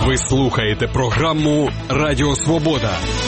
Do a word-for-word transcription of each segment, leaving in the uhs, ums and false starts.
Ви слухаєте програму «Радіо Свобода».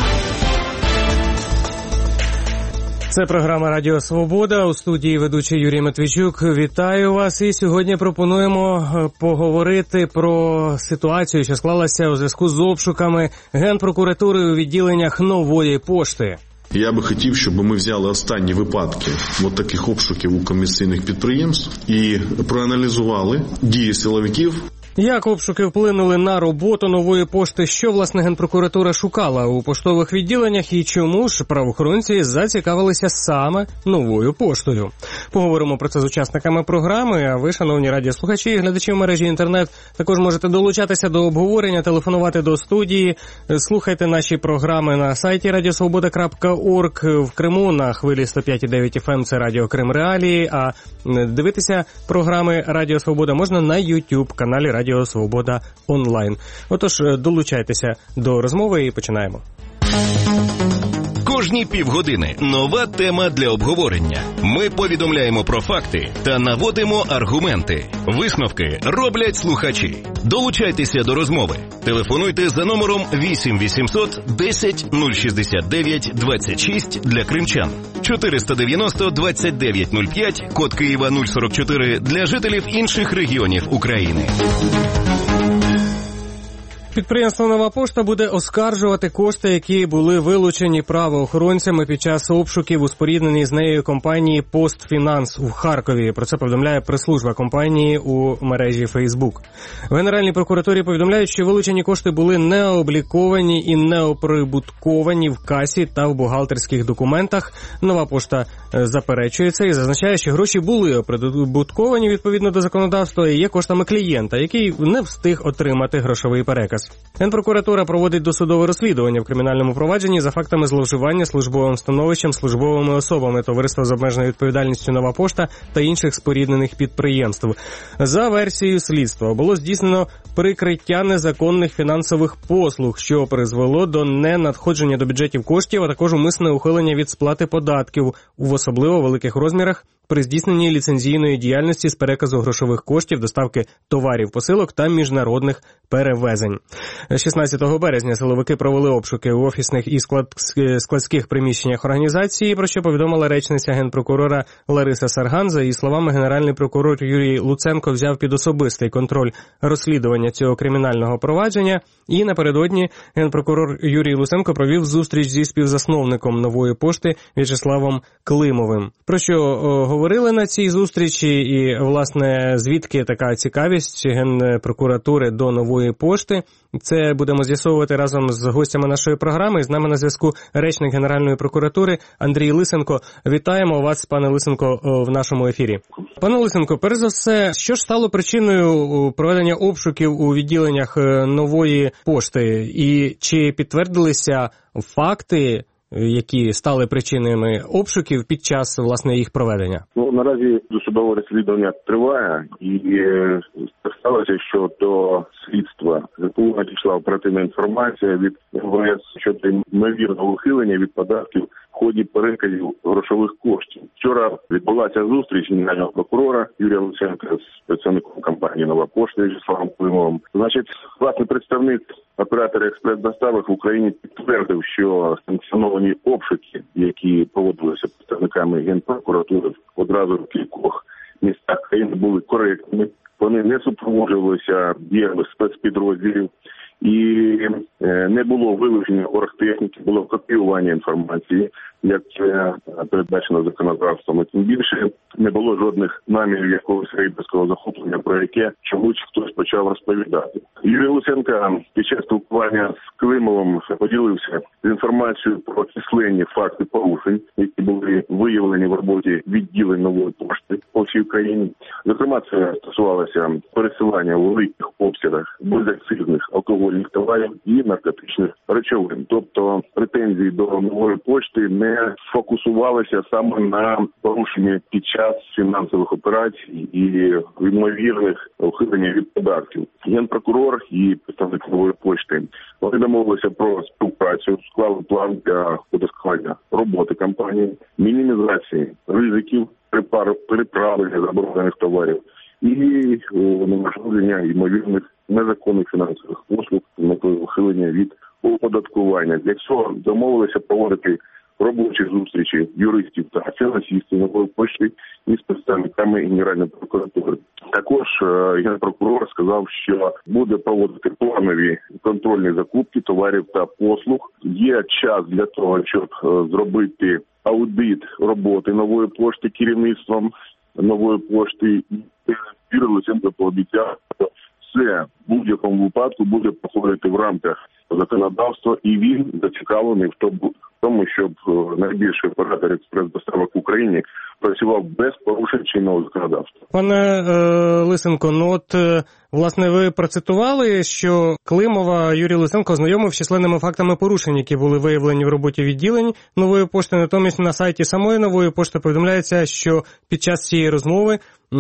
Це програма «Радіо Свобода». У студії ведучий Юрій Матвійчук. Вітаю вас. І сьогодні пропонуємо поговорити про ситуацію, що склалася у зв'язку з обшуками Генпрокуратури у відділеннях Нової пошти. Я би хотів, щоб ми взяли останні випадки от таких обшуків у комерційних підприємств і проаналізували дії силовиків. Як обшуки вплинули на роботу Нової пошти, що, власне, Генпрокуратура шукала у поштових відділеннях і чому ж правоохоронці зацікавилися саме Новою поштою? Поговоримо про це з учасниками програми, а ви, шановні радіослухачі і глядачі в мережі інтернет, також можете долучатися до обговорення, телефонувати до студії, слухайте наші програми на сайті радіосвобода крапка орг, в Криму на хвилі сто п'ять і дев'ять еф ем, це Радіо Крим Реалії, а дивитися програми Радіо Свобода можна на YouTube-каналі Радіо Радіо Свобода онлайн. Отож, долучайтеся до розмови і починаємо. Кожні півгодини нова тема для обговорення. Ми повідомляємо про факти та наводимо аргументи. Висновки роблять слухачі. Долучайтеся до розмови. Телефонуйте за номером вісім вісімсот десять нуль шістдесят дев'ять двадцять шість для кримчан. чотириста дев'яносто двадцять дев'ять нуль п'ять, код Києва нуль сорок чотири для жителів інших регіонів України. Підприємство «Нова пошта» буде оскаржувати кошти, які були вилучені правоохоронцями під час обшуків у спорідненій з нею компанії «Постфінанс» у Харкові. Про це повідомляє прес-служба компанії у мережі Facebook. В Генеральній прокуратурі повідомляють, що вилучені кошти були не обліковані і не оприбутковані в касі та в бухгалтерських документах. «Нова пошта» заперечує це і зазначає, що гроші були оприбутковані відповідно до законодавства і є коштами клієнта, який не встиг отримати грошовий переказ. Генпрокуратура проводить досудове розслідування в кримінальному провадженні за фактами зловживання службовим становищем, службовими особами товариства з обмеженою відповідальністю «Нова пошта» та інших споріднених підприємств. За версією слідства було здійснено прикриття незаконних фінансових послуг, що призвело до ненадходження до бюджетів коштів, а також умисне ухилення від сплати податків в особливо великих розмірах при здійсненні ліцензійної діяльності з переказу грошових коштів, доставки товарів, посилок та міжнародних перевезень. шістнадцятого березня силовики провели обшуки у офісних і склад... складських приміщеннях організації, про що повідомила речниця генпрокурора Лариса Сарган. За її словами, генеральний прокурор Юрій Луценко взяв під особистий контроль розслідування цього кримінального провадження, і напередодні генпрокурор Юрій Луценко провів зустріч зі співзасновником Нової пошти В'ячеславом Климовим. Про що говорили на цій зустрічі і, власне, звідки така цікавість Генпрокуратури до Нової пошти. Це будемо з'ясовувати разом з гостями нашої програми. З нами на зв'язку речник Генеральної прокуратури Андрій Лисенко. Вітаємо вас, пане Лисенко, в нашому ефірі. Пане Лисенко, перш за все, що ж стало причиною проведення обшуків у відділеннях Нової пошти? І чи підтвердилися факти, які стали причинами обшуків під час, власне, їх проведення? Ну, наразі досудове розслідування триває, і сталося, що до слідства ГПУ надійшла оперативна інформація від ем ве ес щодо ймовірного ухилення від податків в ході переказів грошових коштів. Вчора відбулася зустріч генерального прокурора Юрія Луценка з представником компанії «Нова пошта» В'ячеславом Климовим. Значить, власний представник оператора експрес-доставок в Україні підтвердив, що санкціоновані обшуки, які проводилися представниками Генпрокуратури одразу в кількох містах країни, були коректними. Вони не супроводжувалися діями спецпідрозділів і не було вилучення оргтехніки, було копіювання інформації, як це передбачено законодавством. І тим більше не було жодних намірів якогось рейдерського захоплення, про яке чомусь хтось почав розповідати. Юрій Луценко під час спілкування з Климовим поділився з інформацією про численні факти порушень, які були виявлені в роботі відділень Нової пошти по всій країні. Зокрема, це стосувалося пересилання у великих обсягах безакцизних алкогольних товарів і наркотичних речовин. Тобто претензії до Нової пошти не фокусувалися саме на порушенні під час фінансових операцій і ймовірних ухилення від податків. Генпрокурор і представник Нової пошти вони домовилися про співпрацю, склали план для удосконалення роботи компанії, мінімізації ризиків переправлення заборонених товарів і унеможливлення ймовірних незаконних фінансових послуг, метою ухилення від оподаткування. Для цього домовилися проводити робочі зустрічі юристів та фінансистів нової пошти із представниками Генеральної прокуратури. Також генпрокурор сказав, що буде проводити планові контрольні закупки товарів та послуг. Є час для того, щоб зробити аудит роботи нової пошти керівництвом нової пошти. Юрій Луценко пообіцяв, що все в будь-якому випадку буде проходити в рамках законодавства, і він зацікавлений в тому, щоб найбільший оператор експрес-доставок в Україні працював без порушень чинного законодавства. Пане е, Лисенко, ну от, е, власне, ви процитували, що Климова Юрій Луценко ознайомив з численними фактами порушень, які були виявлені в роботі відділень нової пошти. Натомість на сайті самої нової пошти повідомляється, що під час цієї розмови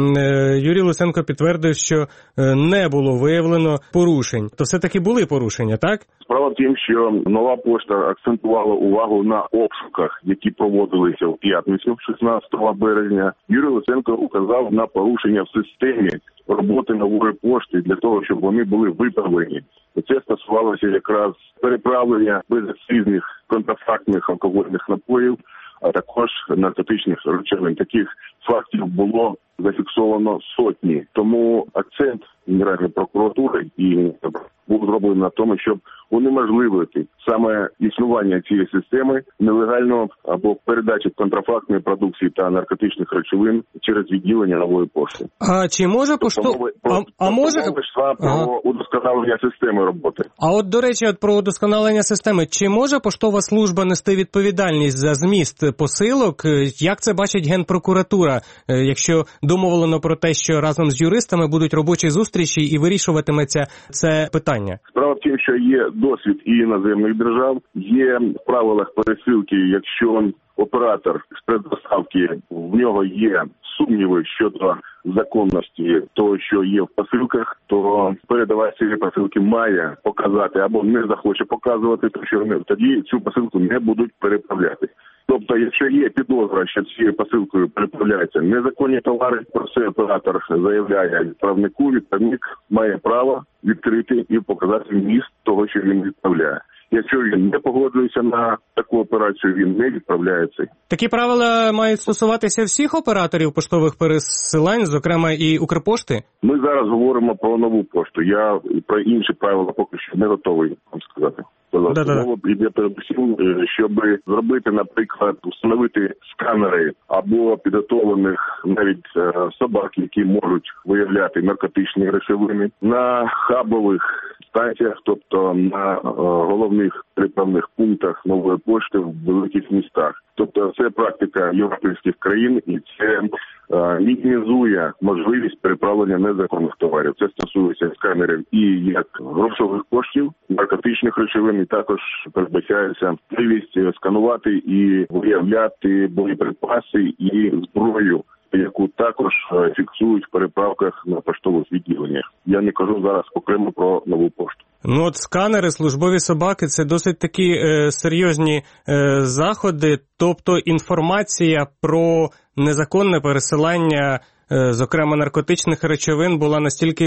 е, Юрій Луценко підтвердив, що е, не було виявлено порушень. То все-таки були порушення, так? Справа в тім, що нова пошта акцентувала увагу на обшуках, які проводилися в п'ятницю, шістнадцятого березня. Юрій Луценко указав на порушення в системі роботи нової пошти для того, щоб вони були виправлені. І це стосувалося якраз переправлення безакцизних контрафактних алкогольних напоїв, а також наркотичних речовин. Таких фактів було зафіксовано сотні. Тому акцент Генеральної прокуратури і був зроблений на тому, щоб унеможливити саме існування цієї системи нелегального або передачі контрафактної продукції та наркотичних речовин через відділення нової пошти. А чи може пошту... А, а може... про ага. удосконалення системи роботи. А от, до речі, от про удосконалення системи. Чи може поштова служба нести відповідальність за зміст посилок? Як це бачить Генпрокуратура, якщо домовлено про те, що разом з юристами будуть робочі зустрічі і вирішуватиметься це питання? Справа в тім, що є досвід і іноземних держав, є в правилах пересилки, якщо оператор експрес-доставки, в нього є сумніви щодо законності того, що є в посилках, то передавач цієї посилки має показати або не захоче показувати, то що тоді цю посилку не будуть переправляти. Тобто, якщо є підозра, що цією посилкою переправляються незаконні товари, про це оператор заявляє відправнику, відправник має право відкрити і показати вміст того, що він відправляє. Якщо він не погоджується на таку операцію, він не відправляється. Такі правила мають стосуватися всіх операторів поштових пересилань, зокрема і Укрпошти? Ми зараз говоримо про нову пошту. Я про інші правила поки що не готовий вам сказати. Мова йде передусім, щоб зробити, наприклад, встановити сканери або підготовлених навіть собак, які можуть виявляти наркотичні речовини на хабових станціях, тобто на головних переправних пунктах нової пошти в великих містах. Тобто це практика європейських країн, і це е, мінімізує можливість переправлення незаконних товарів. Це стосується сканерів і як грошових коштів, наркотичних речовин, і також передбачається можливість сканувати і виявляти боєприпаси і зброю, яку також фіксують в переправках на поштових відділеннях. Я не кажу зараз окремо про нову пошту. Ну от сканери, службові собаки – це досить такі е, серйозні е, заходи, тобто інформація про незаконне пересилання, е, зокрема наркотичних речовин, була настільки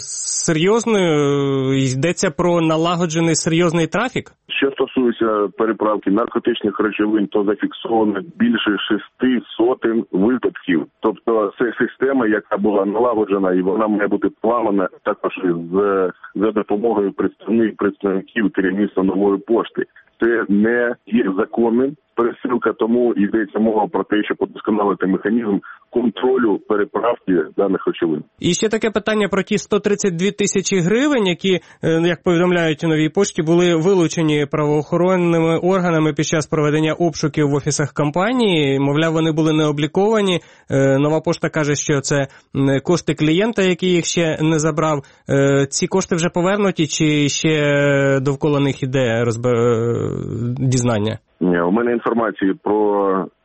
серйозною, йдеться про налагоджений серйозний трафік? Що стосується переправки наркотичних речовин, то зафіксовано більше шести сотень випадків. Тобто це система, яка була налагоджена, і вона має бути поламана також з, за допомогою представників, представників керівництва нової пошти. Це не є законним пересилка, тому йдеться мова про те, щоб удосконалити механізм контролю переправки даних речовин. І ще таке питання про ті сто тридцять дві тисячі гривень, які, як повідомляють у новій пошті, були вилучені правоохоронними органами під час проведення обшуків в офісах компанії. Мовляв, вони були не обліковані. Нова пошта каже, що це кошти клієнта, який їх ще не забрав. Ці кошти вже повернуті, чи ще довкола них іде розб... дізнання? Ні, у мене інформації про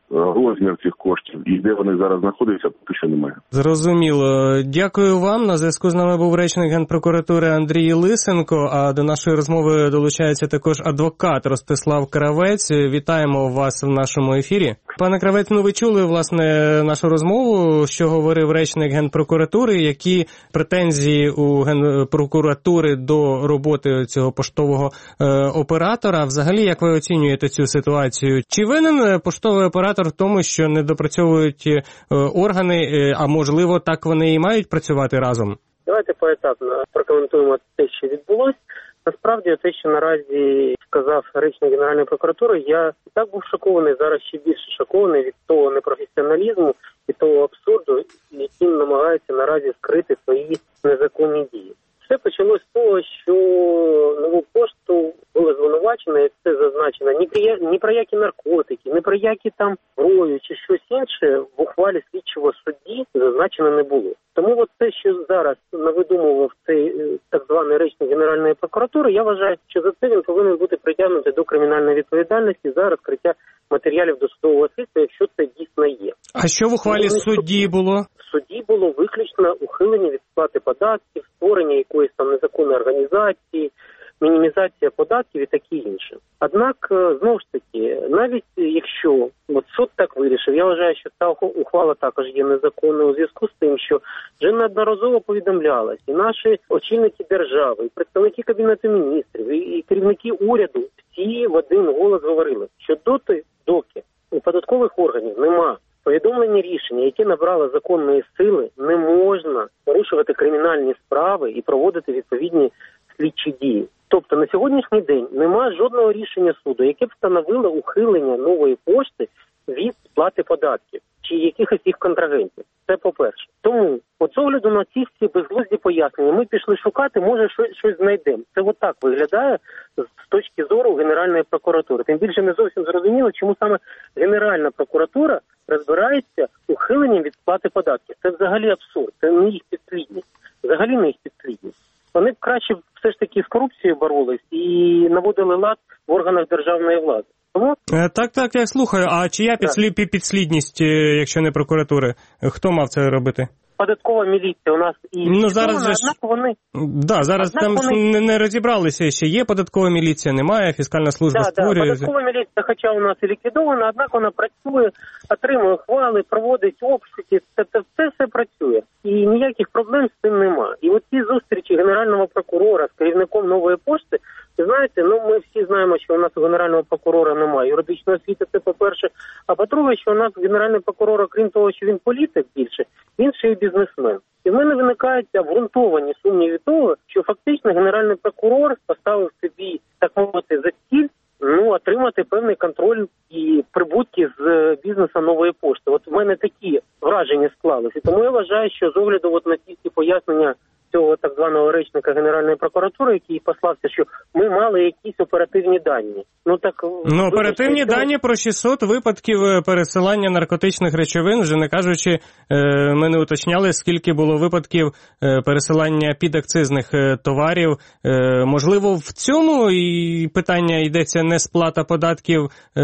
розмір цих коштів і де вони зараз знаходяться, поки що немає. Зрозуміло. Дякую вам. На зв'язку з нами був речник Генпрокуратури Андрій Лисенко, а до нашої розмови долучається також адвокат Ростислав Кравець. Вітаємо вас в нашому ефірі. Пане Кравець, ну ви чули, власне, нашу розмову, що говорив речник Генпрокуратури, які претензії у Генпрокуратури до роботи цього поштового е, оператора. Взагалі, як ви оцінюєте цю ситуацію? Чи винен поштовий оператор в тому, що не допрацьовують е, органи, е, а можливо, так вони і мають працювати разом? Давайте поетапно прокоментуємо те, що відбулося. Насправді, те, що наразі сказав речник Генеральної прокуратури, я так був шокований, зараз ще більше шокований від того непрофесіоналізму і того абсурду, яким намагаються наразі скрити свої незаконні дії. Все почалось з того, що Нову пошту було звинувачено, і це зазначено, ні про, ні про які наркотики, ні про які там зброю чи щось інше в ухвалі слідчого судді зазначено не було. Тому от те, що зараз навидумував цей так званий речник Генеральної прокуратури, я вважаю, що за це він повинен бути притягнутий до кримінальної відповідальності за розкриття матеріалів досудового слідства, якщо це дійсно є. А що в ухвалі судді було? В суді було виключно ухилення від сплати податків, створення якоїсь там незаконної організації, мінімізація податків і таке інше. Однак, знову ж таки, навіть якщо от суд так вирішив, я вважаю, що ця ухвала також є незаконною у зв'язку з тим, що вже неодноразово повідомлялось, і наші очільники держави, і представники Кабінету міністрів, і керівники уряду, всі в один голос говорили, що доти, доки у податкових органів нема повідомлення рішення, яке набрало законної сили, не можна порушувати кримінальні справи і проводити відповідні слідчі дії. Тобто на сьогоднішній день немає жодного рішення суду, яке б встановило ухилення Нової пошти від сплати податків чи якихось їх контрагентів. Це по-перше. Тому, от з огляду на ці всі безглузді пояснення, ми пішли шукати, може щось, щось знайдемо. Це отак виглядає з точки зору Генеральної прокуратури. Тим більше не зовсім зрозуміло, чому саме Генеральна прокуратура розбирається ухиленням від сплати податків. Це взагалі абсурд, це не їх підслідність. Взагалі не їх підслідність. Вони б краще все ж таки з корупцією боролись і наводили лад в органах державної влади. Тому... Так, так, я слухаю. А чия підслід, підслідність, якщо не прокуратури? Хто мав це робити? Податкова міліція у нас і ну, зараз же... однак вони... Да, зараз однак там вони... не, не розібралися, ще є податкова міліція, немає, фіскальна служба да, створює. Да, податкова міліція, хоча у нас і ліквідована, однак вона працює, отримує хвали, проводить обшуки, це, це все, все працює. І ніяких проблем з цим немає. І от ці зустрічі Генерального прокурора з керівником Нової пошти, знаєте, ну ми всі знаємо, що у нас у Генерального прокурора немає юридичної освіти, це по-перше. А по-друге, що у нас Генеральний прокурор, крім того, що він політик більше, він ще й бізнесмен. І в мене виникають обґрунтовані сумніви того, що фактично Генеральний прокурор поставив собі, так мовити, за ціль, ну, отримати певний контроль і прибутки з бізнесу Нової пошти. От в мене такі враження склалися. Тому я вважаю, що з огляду от на ці всі пояснення цього так званого речника Генеральної прокуратури, який послався, що ми мали якісь оперативні дані. Ну, так, ну оперативні що... дані про шістсот випадків пересилання наркотичних речовин, вже не кажучи, ми не уточняли, скільки було випадків пересилання підакцизних товарів. Можливо, в цьому і питання йдеться не сплата податків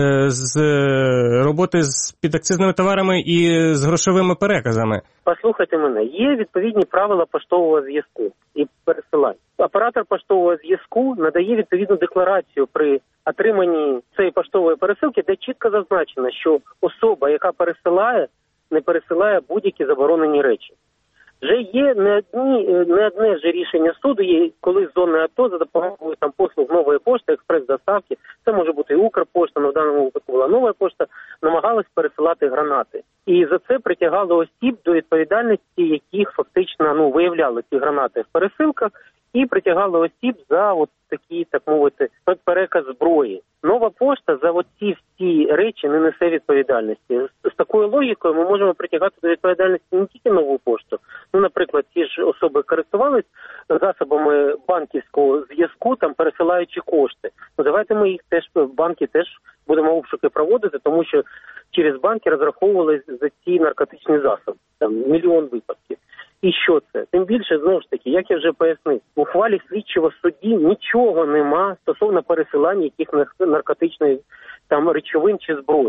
з роботи з підакцизними товарами і з грошовими переказами. Послухайте мене, є відповідні правила поштового зв'язку і пересилань. Оператор поштового зв'язку надає відповідну декларацію при отриманні цієї поштової пересилки, де чітко зазначено, що особа, яка пересилає, не пересилає будь-які заборонені речі. Вже є не одні, не одне вже рішення суду, є, коли з зони АТО за допомогою там послуг Нової пошти, експрес-доставки, це може бути і Укрпошта, але в даному випадку була Нова пошта, намагалась пересилати гранати. І за це притягали осіб до відповідальності, яких фактично ну, виявляли ці гранати в пересилках, і притягали осіб за от такі, так мовити, переказ зброї. Нова пошта за оці всі речі не несе відповідальності. З, з такою логікою ми можемо притягати до відповідальності не тільки Нову пошту. Ну, наприклад, ті ж особи користувались засобами банківського зв'язку, там пересилаючи кошти. Ну, давайте ми їх теж, банки теж будемо обшуки проводити, тому що через банки розраховувались за ці наркотичні засоби. Там мільйон випадків. І що це? Тим більше, знову ж таки, як я вже пояснив, в ухвалі слідчого судді нічого нема стосовно пересилання яких наркотичних там речовин чи зброї.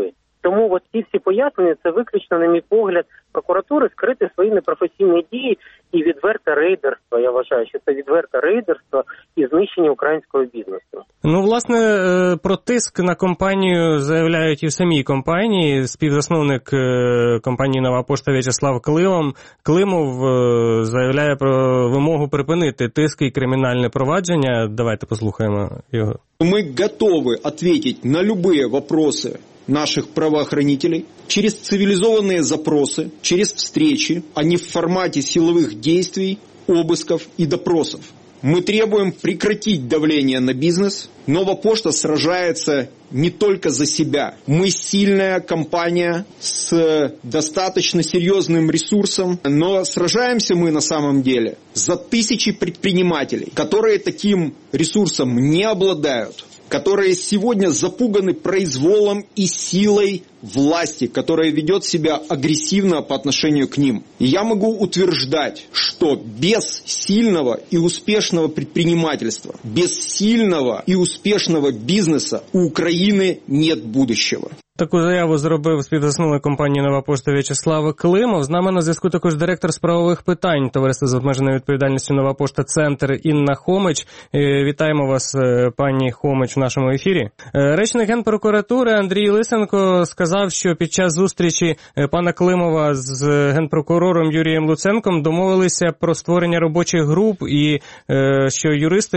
Тому от ці всі пояснення – це виключно, на мій погляд, прокуратури скрити свої непрофесійні дії і відверте рейдерство. Я вважаю, що це відверте рейдерство і знищення українського бізнесу. Ну, власне, про тиск на компанію заявляють і в самій компанії. Співзасновник компанії «Нова пошта» В'ячеслав Климов, Климов заявляє про вимогу припинити тиск і кримінальне провадження. Давайте послухаємо його. Мы готовы ответить на любые вопросы наших правоохранителей через цивилизованные запросы, через встречи, а не в формате силовых действий, обысков и допросов. Мы требуем прекратить давление на бизнес. Нова пошта сражается не только за себя. Мы сильная компания с достаточно серьезным ресурсом, но сражаемся мы на самом деле за тысячи предпринимателей, которые таким ресурсом не обладают, которые сегодня запуганы произволом и силой власти, которая ведет себя агрессивно по отношению к ним. И я могу утверждать, что без сильного и успешного предпринимательства, без сильного и успешного бизнеса у Украины нет будущего. Таку заяву зробив співзасновник компанії «Нова пошта» В'ячеслав Климов. З нами на зв'язку також директор з правових питань товариства з обмеженою відповідальністю «Нова пошта Центр» Інна Хомич. Вітаємо вас, пані Хомич, в нашому ефірі. Речник Генпрокуратури Андрій Лисенко сказав, що під час зустрічі пана Климова з генпрокурором Юрієм Луценком домовилися про створення робочих груп і що юристи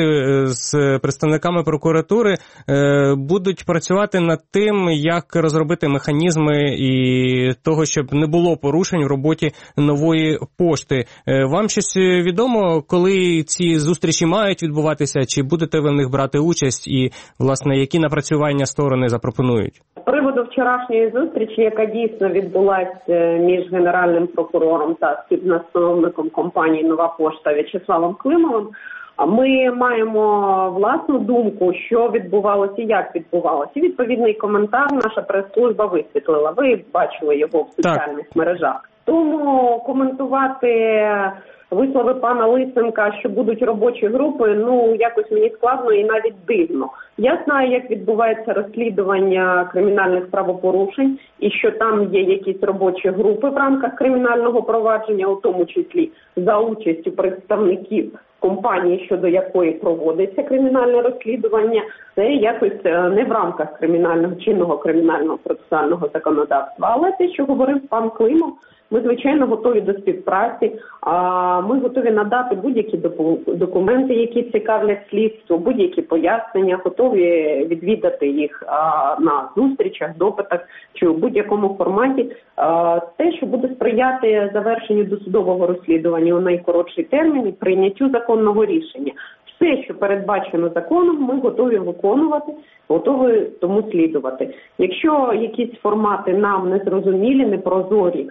з представниками прокуратури будуть працювати над тим, як розробити механізми і того, щоб не було порушень в роботі нової пошти. Вам щось відомо, коли ці зустрічі мають відбуватися, чи будете ви в них брати участь і, власне, які напрацювання сторони запропонують? З приводу вчорашньої зустрічі, яка дійсно відбулася між генеральним прокурором та співзасновником компанії «Нова пошта» В'ячеславом Климовим, ми маємо власну думку, що відбувалося і як відбувалося. І відповідний коментар наша прес-служба висвітлила. Ви бачили його в соціальних так. мережах. Тому коментувати вислови пана Лисенка, що будуть робочі групи, ну, якось мені складно і навіть дивно. Я знаю, як відбувається розслідування кримінальних правопорушень і що там є якісь робочі групи в рамках кримінального провадження, у тому числі за участю представників компанії, щодо якої проводиться кримінальне розслідування, це якось не в рамках кримінального чинного кримінального процесуального законодавства. Але те, що говорив пан Климов, ми, звичайно, готові до співпраці, ми готові надати будь-які документи, які цікавлять слідство, будь-які пояснення, готові відвідати їх на зустрічах, допитах чи у будь-якому форматі. Те, що буде сприяти завершенню досудового розслідування у найкоротший термін і прийняттю законного рішення. Все, що передбачено законом, ми готові виконувати, готові тому слідувати. Якщо якісь формати нам не зрозумілі, не прозорі,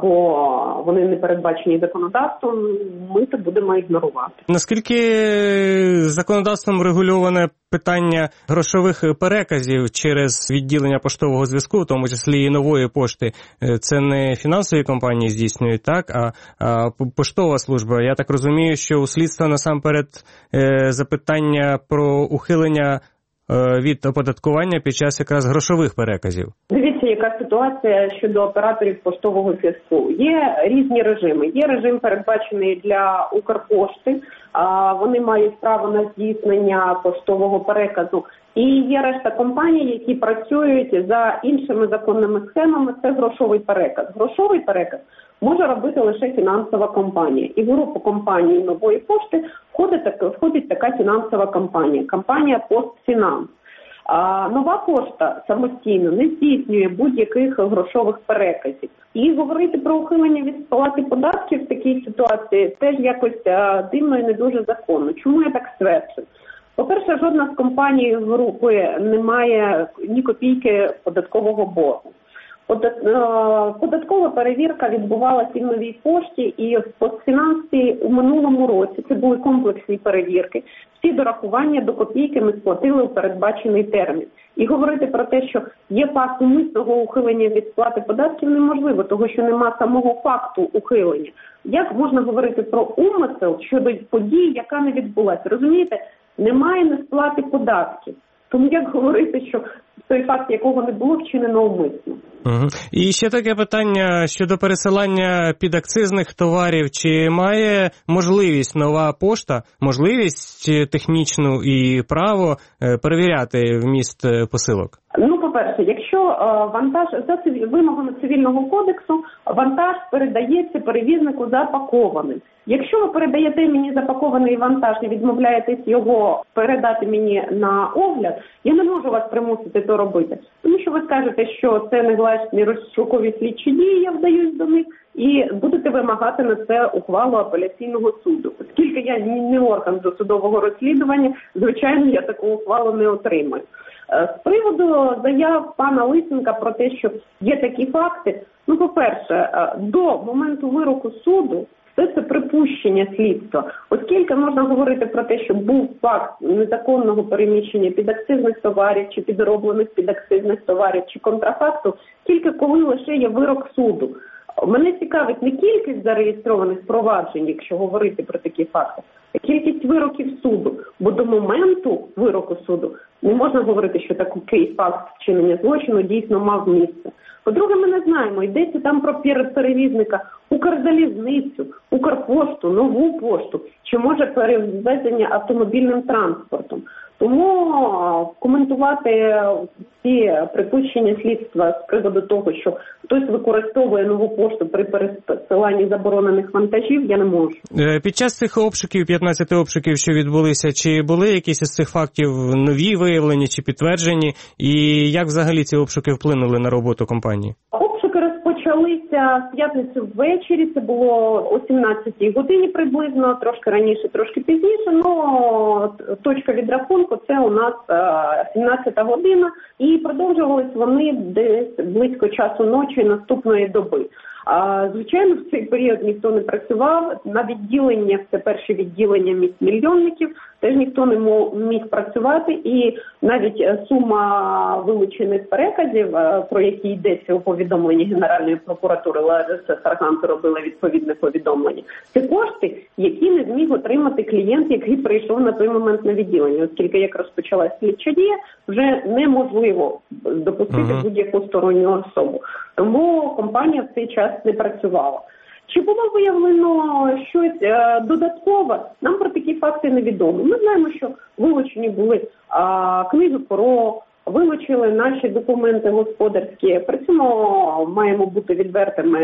або вони не передбачені законодавством, ми це будемо ігнорувати. Наскільки законодавством регульоване питання грошових переказів через відділення поштового зв'язку, в тому числі і Нової пошти, це не фінансові компанії здійснюють, так, а, а поштова служба. Я так розумію, що у слідства насамперед е, запитання про ухилення від оподаткування під час якраз грошових переказів. Дивіться, яка ситуація щодо операторів поштового зв'язку. Є різні режими. Є режим, передбачений для Укрпошти, а вони мають право на здійснення поштового переказу. І є решта компаній, які працюють за іншими законними схемами, це грошовий переказ. Грошовий переказ може робити лише фінансова компанія. І в групу компанії Нової пошти входить, входить така фінансова компанія, компанія «Постфінанс». А Нова пошта самостійно не здійснює будь-яких грошових переказів. І говорити про ухилення від сплати податків в такій ситуації теж якось дивно і не дуже законно. Чому я так стверджую? По-перше, жодна з компаній групи не має ні копійки податкового боргу. Податкова перевірка відбувалася і в Новій пошті, і в Постфінансі у минулому році. Це були комплексні перевірки. Всі дорахування до копійки ми сплатили у передбачений термін. І говорити про те, що є факт умисного ухилення від сплати податків, неможливо, тому що нема самого факту ухилення. Як можна говорити про умисел щодо події, яка не відбулася? Розумієте, немає несплати податків. Тому як говорити, що той факт, якого не було, вчинено умисно. Угу. І ще таке питання щодо пересилання підакцизних товарів. Чи має можливість нова пошта, можливість технічну і право перевіряти вміст посилок? Ну, по-перше, якщо е, вантаж, за циві... вимогами Цивільного кодексу, вантаж передається перевізнику запакованим. Якщо ви передаєте мені запакований вантаж і відмовляєтесь його передати мені на огляд, я не можу вас примусити то робити. Тому що ви скажете, що це негласні розшукові слідчі дії, я вдаюсь до них, і будете вимагати на це ухвалу апеляційного суду. Оскільки я не орган досудового розслідування, звичайно, я таку ухвалу не отримаю. З приводу заяв пана Лисенка про те, що є такі факти, ну, по-перше, до моменту вироку суду все це припущення слідства. Оскільки можна говорити про те, що був факт незаконного переміщення підакцизних товарів, чи підроблених підакцизних товарів, чи контрафакту, тільки коли лише є вирок суду. Мене цікавить не кількість зареєстрованих проваджень, якщо говорити про такі факти, а кількість вироків суду. Бо до моменту вироку суду не можна говорити, що такий факт вчинення злочину дійсно мав місце. По-друге, ми не знаємо, йдеться там про перевізника Укрзалізницю, Укрпошту, Нову пошту, чи може перевезення автомобільним транспортом. Тому коментувати ці припущення слідства з приводу того, що хтось використовує Нову пошту при пересиланні заборонених вантажів, я не можу. Під час цих обшуків, п'ятнадцяти обшуків, що відбулися, чи були якісь із цих фактів нові виявлені чи підтверджені? І як взагалі ці обшуки вплинули на роботу компанії? Обшуки розпочалися в п'ятницю ввечері, це було о сімнадцятій годині приблизно, трошки раніше, трошки пізніше, але точка відрахунку це у нас сімнадцята година, і продовжувались вони десь близько часу ночі наступної доби. А, звичайно, в цей період ніхто не працював, на відділення, це перше відділення міськмільйонників, теж ніхто не міг працювати, і навіть сума вилучених переказів, про які йдеться у повідомленні Генеральної прокуратури, Лариса Сарганко робила відповідне повідомлення, це кошти, які не зміг отримати клієнт, який прийшов на той момент на відділення, оскільки як розпочалась слідча дія, вже неможливо допустити uh-huh. будь-яку сторонню особу. Тому компанія в цей час не працювала. Чи було виявлено щось е, додаткове? Нам про такі факти невідомо. Ми знаємо, що вилучені були е, книги ПРО, вилучили наші документи господарські. При цьому маємо бути відвертими,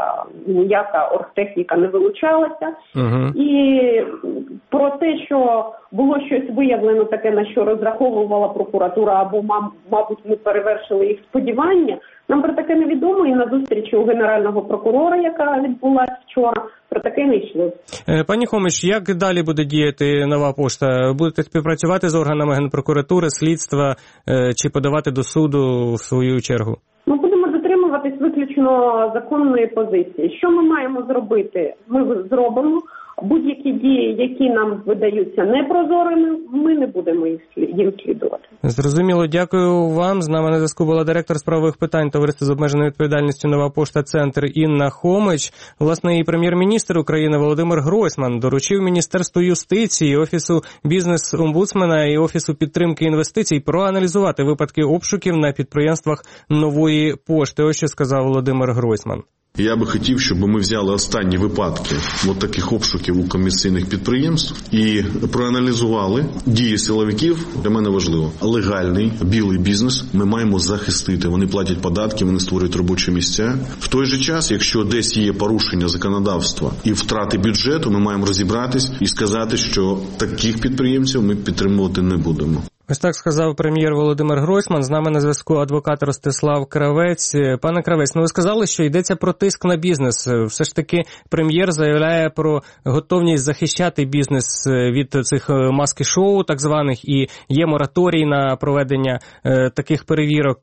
ніяка оргтехніка не вилучалася. Uh-huh. І про те, що було щось виявлено таке, на що розраховувала прокуратура, або, мабуть, ми перевершили їх сподівання, нам про таке невідомо, і на зустрічі у Генерального прокурора, яка відбулася вчора, про таке не йшло. Пані Хомич, як далі буде діяти Нова пошта? Будете співпрацювати з органами Генпрокуратури, слідства, чи подавати до суду в свою чергу? Ми будемо дотримуватись виключно законної позиції. Що ми маємо зробити? Ми зробимо. Будь-які дії, які нам видаються непрозорими, ми не будемо їм слідувати. Зрозуміло, дякую вам. З нами на зв'язку була директор з правових питань Товариства з обмеженою відповідальністю Нова пошта Центр Інна Хомич. Власне, і прем'єр-міністр України Володимир Гройсман доручив Міністерству юстиції, Офісу бізнес-омбудсмена і Офісу підтримки інвестицій проаналізувати випадки обшуків на підприємствах Нової пошти. Ось що сказав Володимир Гройсман. Я би хотів, щоб ми взяли останні випадки от таких обшуків у комерційних підприємств і проаналізували дії силовиків. Для мене важливо. Легальний, білий бізнес ми маємо захистити. Вони платять податки, вони створюють робочі місця. В той же час, якщо десь є порушення законодавства і втрати бюджету, ми маємо розібратись і сказати, що таких підприємців ми підтримувати не будемо. Ось так сказав прем'єр Володимир Гройсман. З нами на зв'язку адвокат Ростислав Кравець. Пане Кравець, ну ви сказали, що йдеться про тиск на бізнес. Все ж таки прем'єр заявляє про готовність захищати бізнес від цих маски-шоу так званих, і є мораторій на проведення е, таких перевірок.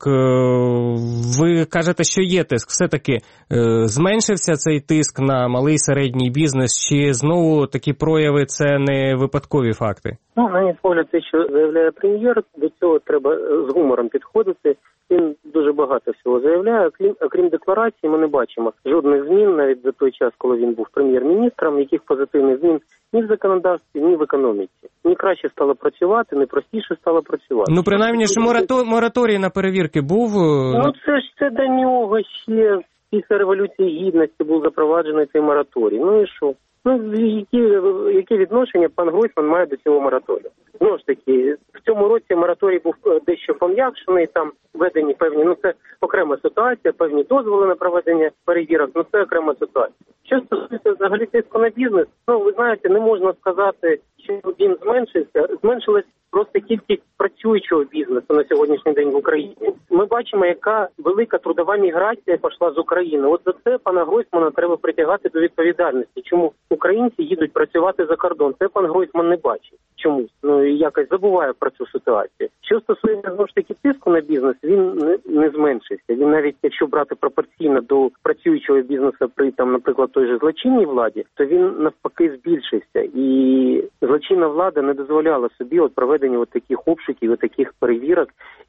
Ви кажете, що є тиск. Все-таки е, зменшився цей тиск на малий середній бізнес, чи знову такі прояви – це не випадкові факти? Ну, на мій погляд, те, що заявляє прем'єр, прем'єр, до цього треба з гумором підходити. Він дуже багато всього заявляє. Окрім, окрім декларації, ми не бачимо жодних змін, навіть за той час, коли він був прем'єр-міністром, яких позитивних змін ні в законодавстві, ні в економіці. Ні краще стало працювати, не простіше стало працювати. Ну, принаймні, що морато... мораторій на перевірки був? Ну, це ж це до нього ще після Революції Гідності був запроваджений цей мораторій. Ну і що? Ну, які, які відношення пан Гройсман має до цього мораторію? Знову ж таки, в цьому році мораторій був дещо пом'якшений, там введені певні, ну це окрема ситуація, певні дозволи на проведення перевірок, ну це окрема ситуація. Що стосується взагалі тиску на бізнес, ну ви знаєте, не можна сказати, що він зменшився, зменшилась просто кількість працюючого бізнесу на сьогоднішній день в Україні. Ми бачимо, яка велика трудова міграція пішла з України. От за це пана Гройсмана треба притягати до відповідальності. Чому українці їдуть працювати за кордон? Це пан Гройсман не бачить чомусь. Ну і якось забуває про цю ситуацію. Що стосується знову ж таки тиску на бізнес, він не, не зменшився. Він навіть якщо брати пропорційно до працюючого бізнесу при там, наприклад, той же злочинній владі, то він навпаки збільшився. І злочинна влада не дозволяла собі от проведення от таких обшуків, от таких перевірок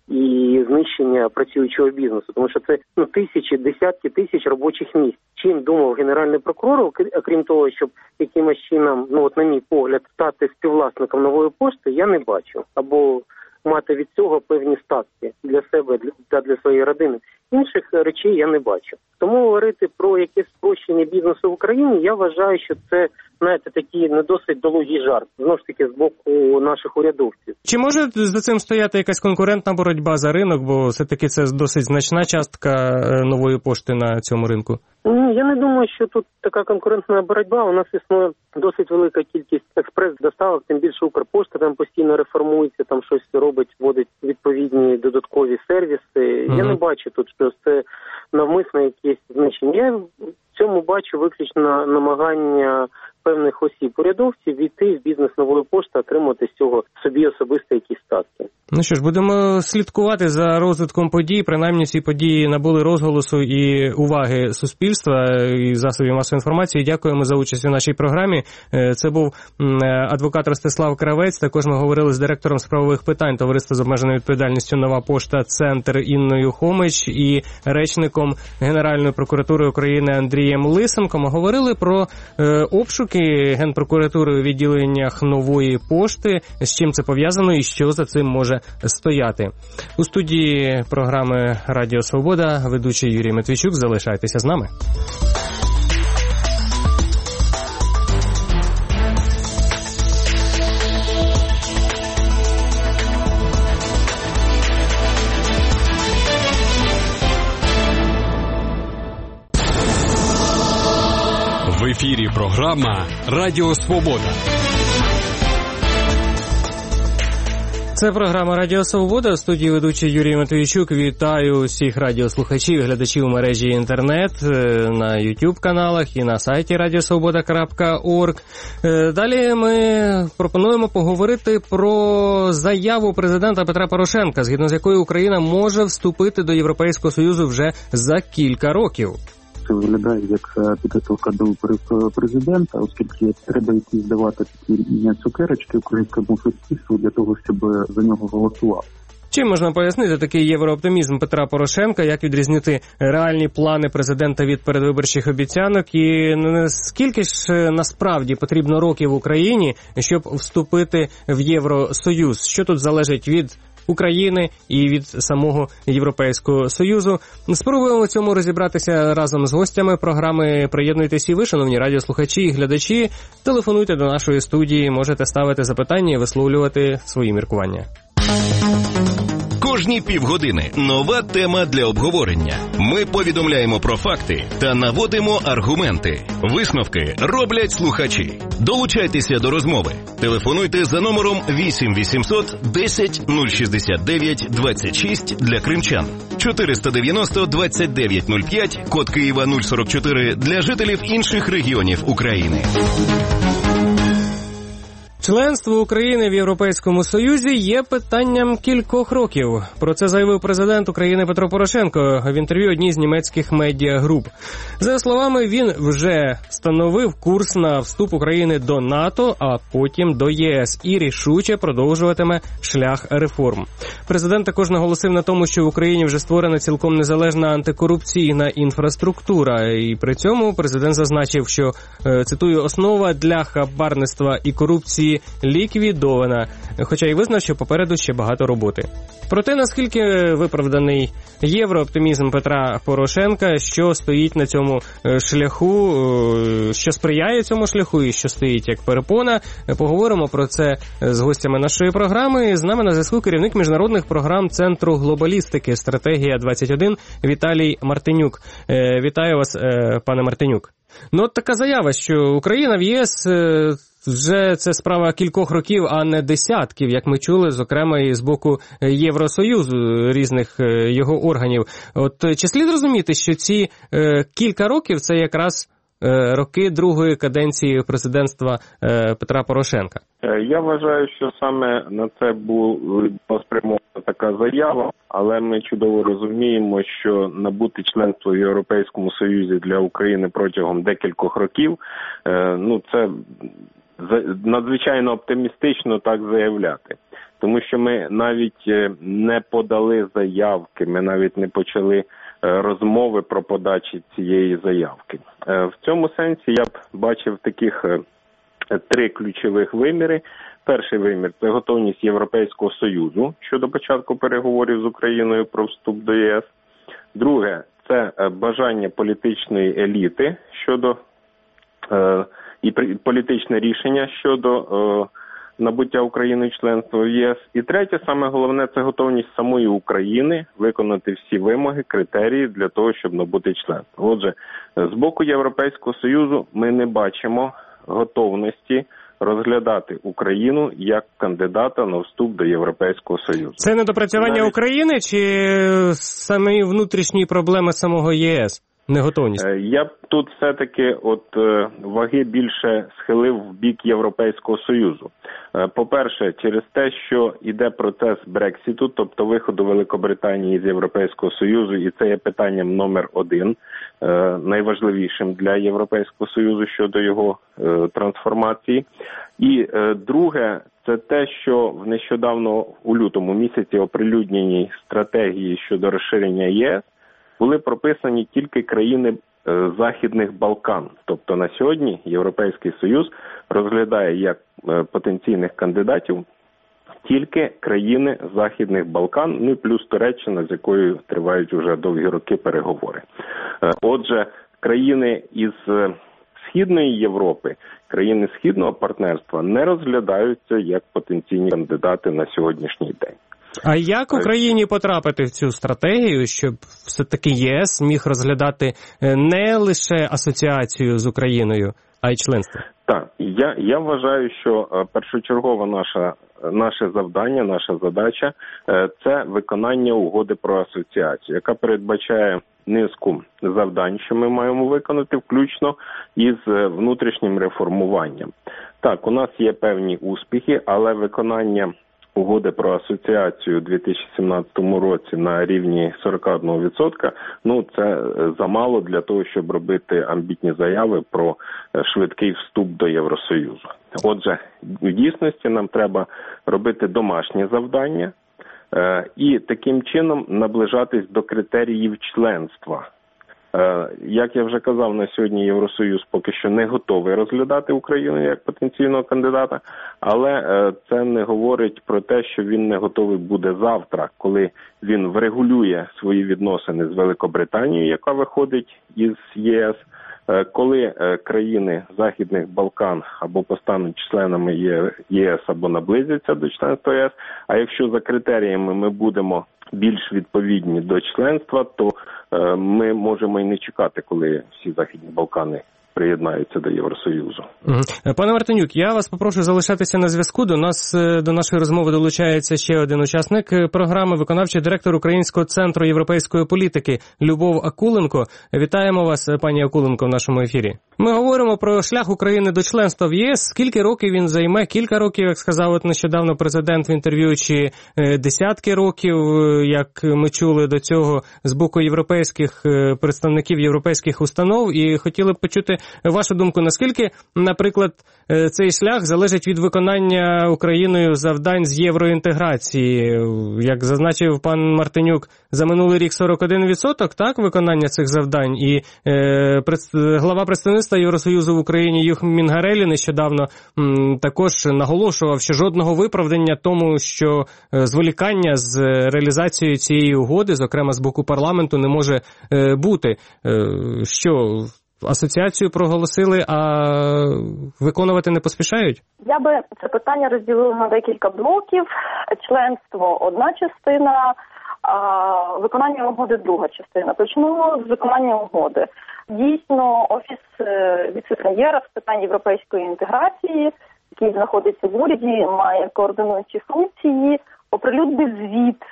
і знищення працюючого бізнесу, тому що це ну тисячі, десятки тисяч робочих місць. Чим думав генеральний прокурор, окрім того, щоб якимось чином, ну от на мій погляд, стати співвласником Нової пошти, я не бачу. Або мати від цього певні статки для себе та для своєї родини. Інших речей я не бачу. Тому говорити про якесь спрощення бізнесу в Україні, я вважаю, що це, знаєте, такий не досить дологий жарт, знову ж таки, з боку наших урядовців. Чи може за цим стояти якась конкурентна боротьба за ринок, бо все-таки це досить значна частка Нової пошти на цьому ринку? Ні, я не думаю, що тут така конкурентна боротьба. У нас існує досить велика кількість експрес-доставок, тим більше Укрпошта там постійно реформується, там щось робить, вводить відповідні додаткові сервіси. Mm-hmm. Я не бачу тут, що це навмисно якесь значення. Я в цьому бачу виключно намагання певних осіб урядовців війти в бізнес Нової пошти, отримати з цього собі особисто якісь статки. Ну що ж, будемо слідкувати за розвитком подій. Принаймні ці події набули розголосу і уваги суспільства і засобів масової інформації. Дякуємо за участь у нашій програмі. Це був адвокат Ростислав Кравець. Також ми говорили з директором з правових питань Товариства з обмеженою відповідальністю «Нова пошта» Центр Інною Хомич і речником Генеральної прокуратури України Андрієм Лисенком. Ми говорили про обшуки Генпрокуратури у відділеннях Нової пошти, з чим це пов'язано і що за цим може стояти. У студії програми «Радіо Свобода» ведучий Юрій Матвійчук. Залишайтеся з нами. В ефірі програма «Радіо Свобода». Це програма «Радіо Свобода», в студії ведучий Юрій Матвійчук. Вітаю усіх радіослухачів і глядачів у мережі інтернет, на YouTube-каналах і на сайті радіосвобода крапка орг. Далі ми пропонуємо поговорити про заяву президента Петра Порошенка, згідно з якою Україна може вступити до Європейського Союзу вже за кілька років. Це виглядає як підготовка до виборів президента, оскільки треба якісь давати такі цукерочки українському суспільству для того, щоб за нього голосували. Чим можна пояснити такий єврооптимізм Петра Порошенка, як відрізнити реальні плани президента від передвиборчих обіцянок, і скільки ж насправді потрібно років Україні, щоб вступити в Євросоюз? Що тут залежить від України і від самого Європейського Союзу? Спробуємо в цьому розібратися разом з гостями програми. Приєднуйтесь і ви, шановні радіослухачі і глядачі. Телефонуйте до нашої студії, можете ставити запитання і висловлювати свої міркування. Кожні півгодини нова тема для обговорення. Ми повідомляємо про факти та наводимо аргументи. Висновки роблять слухачі. Долучайтеся до розмови. Телефонуйте за номером вісім вісімсот десять нуль шістдесят дев'ять двадцять шість для кримчан, чотириста дев'яносто двадцять дев'ять нуль п'ять, код Києва нуль сорок чотири для жителів інших регіонів України. Членство України в Європейському Союзі є питанням кількох років. Про це заявив президент України Петро Порошенко в інтерв'ю одній з німецьких медіагруп. За його словами, він вже становив курс на вступ України до НАТО, а потім до ЄС і рішуче продовжуватиме шлях реформ. Президент також наголосив на тому, що в Україні вже створена цілком незалежна антикорупційна інфраструктура. І при цьому президент зазначив, що, цитую, основа для хабарництва і корупції ліквідована, хоча й визнав, що попереду ще багато роботи. Про те, наскільки виправданий єврооптимізм Петра Порошенка, що стоїть на цьому шляху, що сприяє цьому шляху і що стоїть як перепона, поговоримо про це з гостями нашої програми. З нами на зв'язку керівник міжнародних програм Центру глобалістики «Стратегія двадцять один» Віталій Мартинюк. Вітаю вас, пане Мартинюк. Ну, от така заява, що Україна в ЄС вже це справа кількох років, а не десятків, як ми чули, зокрема і з боку Євросоюзу, різних його органів. От чи слід розуміти, що ці е, кілька років – це якраз е, роки другої каденції президентства е, Петра Порошенка? Я вважаю, що саме на це була спрямована така заява, але ми чудово розуміємо, що набути членство в Європейському Союзі для України протягом декількох років, е, ну це надзвичайно оптимістично так заявляти. Тому що ми навіть не подали заявки, ми навіть не почали розмови про подачу цієї заявки. В цьому сенсі я б бачив таких три ключових виміри. Перший вимір – це готовність Європейського Союзу щодо початку переговорів з Україною про вступ до ЄС. Друге – це бажання політичної еліти щодо і політичне рішення щодо е, набуття Україною членства в ЄС. І третє, саме головне, це готовність самої України виконати всі вимоги, критерії для того, щоб набути членство. Отже, з боку Європейського Союзу ми не бачимо готовності розглядати Україну як кандидата на вступ до Європейського Союзу. Це недопрацювання Навіть... України чи самі внутрішні проблеми самого ЄС? Неготовність? Я б тут все-таки от ваги більше схилив в бік Європейського Союзу. По-перше, через те, що йде процес Брекситу, тобто виходу Великобританії з Європейського Союзу, і це є питанням номер один, найважливішим для Європейського Союзу щодо його трансформації. І друге, це те, що в нещодавно у лютому місяці оприлюдненій стратегії щодо розширення ЄС були прописані тільки країни е, Західних Балкан. Тобто на сьогодні Європейський Союз розглядає як е, потенційних кандидатів тільки країни Західних Балкан, ну і плюс Туреччина, з якою тривають вже довгі роки переговори. Е, отже, країни із е, Східної Європи, країни Східного партнерства не розглядаються як потенційні кандидати на сьогоднішній день. А як Україні потрапити в цю стратегію, щоб все-таки ЄС міг розглядати не лише асоціацію з Україною, а й членство? Так, я, я вважаю, що першочергове наша, наше завдання, наша задача – це виконання угоди про асоціацію, яка передбачає низку завдань, що ми маємо виконати, включно із внутрішнім реформуванням. Так, у нас є певні успіхи, але виконання угоди про асоціацію у дві тисячі сімнадцятому році на рівні сорок один відсоток, ну це замало для того, щоб робити амбітні заяви про швидкий вступ до Євросоюзу. Отже, в дійсності нам треба робити домашнє завдання е, і таким чином наближатись до критеріїв членства. Як я вже казав, на сьогодні Євросоюз поки що не готовий розглядати Україну як потенційного кандидата, але це не говорить про те, що він не готовий буде завтра, коли він врегулює свої відносини з Великобританією, яка виходить із ЄС, коли країни Західних Балкан або постануть членами ЄС, або наблизяться до членства ЄС, а якщо за критеріями ми будемо більш відповідні до членства, то ми можемо і не чекати, коли всі Західні Балкани приєднаються до Євросоюзу. Пане Мартинюк, я вас попрошу залишатися на зв'язку. До нас, до нашої розмови долучається ще один учасник програми, виконавчий директор Українського центру європейської політики Любов Акуленко. Вітаємо вас, пані Акуленко, в нашому ефірі. Ми говоримо про шлях України до членства в ЄС. Скільки років він займе? Кілька років, як сказав от нещодавно президент в інтерв'ю, чи десятки років, як ми чули до цього з боку європейських представників європейських установ. І хотіли б почути вашу думку, наскільки, наприклад, цей шлях залежить від виконання Україною завдань з євроінтеграції. Як зазначив пан Мартинюк, за минулий рік сорок один відсоток, так, виконання цих завдань. І е, глава представництва Євросоюзу в Україні Юх Мінгареллі нещодавно м, також наголошував, що жодного виправдання тому, що е, зволікання з реалізацією цієї угоди, зокрема з боку парламенту, не може е, бути. Е, що асоціацію проголосили, а виконувати не поспішають? Я би це питання розділила на декілька блоків. Членство – одна частина, а виконання угоди – друга частина. Почнемо з виконання угоди. Дійсно, Офіс віце-прем'єра з питань європейської інтеграції, який знаходиться в уряді, має координуючі функції, оприлюднив звіт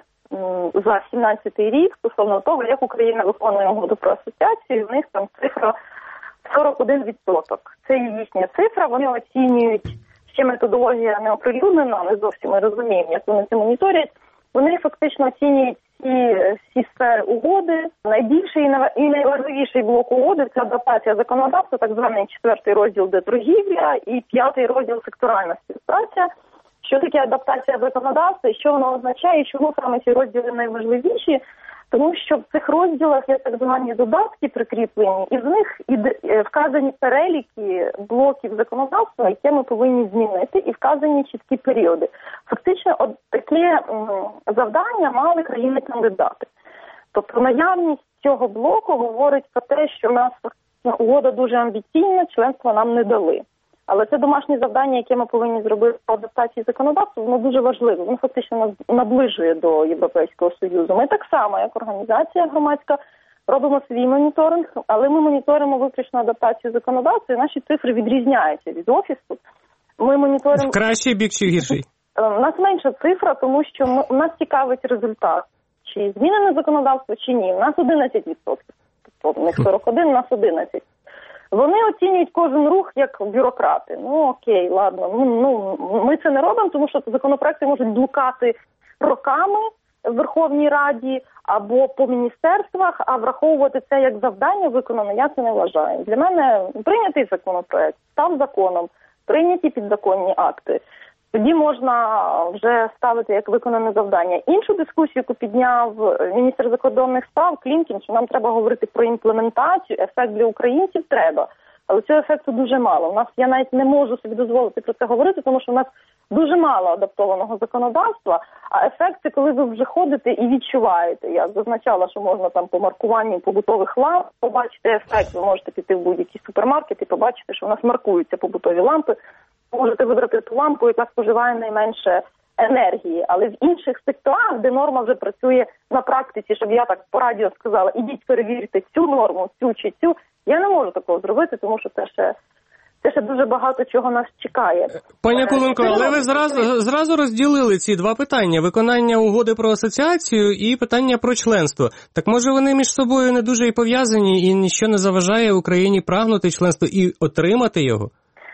за сімнадцятий рік стосовно того, як Україна виконує угоду про асоціацію. В них там цифра сорок один відсоток. Це їхня цифра, вони оцінюють, ще методологія не оприлюднена, не зовсім ми розуміємо, як вони це моніторять. Вони фактично оцінюють всі, всі сфери угоди. Найбільший і найважливіший блок угоди – це адаптація законодавства, так званий четвертий розділ, де торгівля, і п'ятий розділ – секторальна співпраця. Що таке адаптація законодавства і що воно означає, і чому саме ці розділи найважливіші? Тому що в цих розділах є так звані додатки прикріплені, і в них вказані переліки блоків законодавства, які ми повинні змінити, і вказані чіткі періоди. Фактично, от таке завдання мали країни-кандидати. Тобто наявність цього блоку говорить про те, що в нас угода дуже амбіційна, членства нам не дали. Але це домашнє завдання, яке ми повинні зробити по адаптації законодавства, воно дуже важливе. Воно фактично нас наближує до Європейського Союзу. Ми так само, як організація громадська, робимо свій моніторинг, але ми моніторимо виключно адаптацію законодавства, і наші цифри відрізняються від Офісу. Ми моніторимо... В кращий бік чи гірший? У нас менша цифра, тому що ми... у нас цікавить результат. Чи змінене законодавство, чи ні. У нас одинадцять відсотків. Тобто у них сорок один, у нас одинадцять. Вони оцінюють кожен рух як бюрократи. Ну окей, ладно, ну, ну ми це не робимо, тому що законопроекти можуть блукати роками в Верховній Раді або по міністерствах, а враховувати це як завдання виконане, я це не вважаю. Для мене прийнятий законопроект, став законом, прийняті підзаконні акти. Тоді можна вже ставити як виконане завдання. Іншу дискусію, яку підняв міністр закордонних справ Клімкін, що нам треба говорити про імплементацію, ефект для українців треба. Але цього ефекту дуже мало. У нас, я навіть не можу собі дозволити про це говорити, тому що у нас дуже мало адаптованого законодавства, а ефект – це коли ви вже ходите і відчуваєте. Я зазначала, що можна там по маркуванню побутових ламп побачити ефект. Ви можете піти в будь-який супермаркет і побачити, що у нас маркуються побутові лампи. Можете вибрати ту лампу, яка споживає найменше енергії. Але в інших секторах, де норма вже працює на практиці, щоб я так по радіо сказала, ідіть перевірте цю норму, цю чи цю, я не можу такого зробити, тому що це ще, це ще дуже багато чого нас чекає. Пані Акуленко, але ви зразу, зразу розділили ці два питання. Виконання угоди про асоціацію і питання про членство. Так може вони між собою не дуже і пов'язані, і ніщо не заважає Україні прагнути членство і отримати його?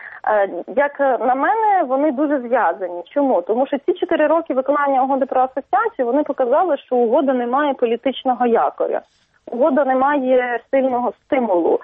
Як на мене, вони дуже зв'язані. Чому? Тому що ці чотири роки виконання угоди про асоціацію, вони показали, що угода не має політичного якоря. Угода не має сильного стимулу.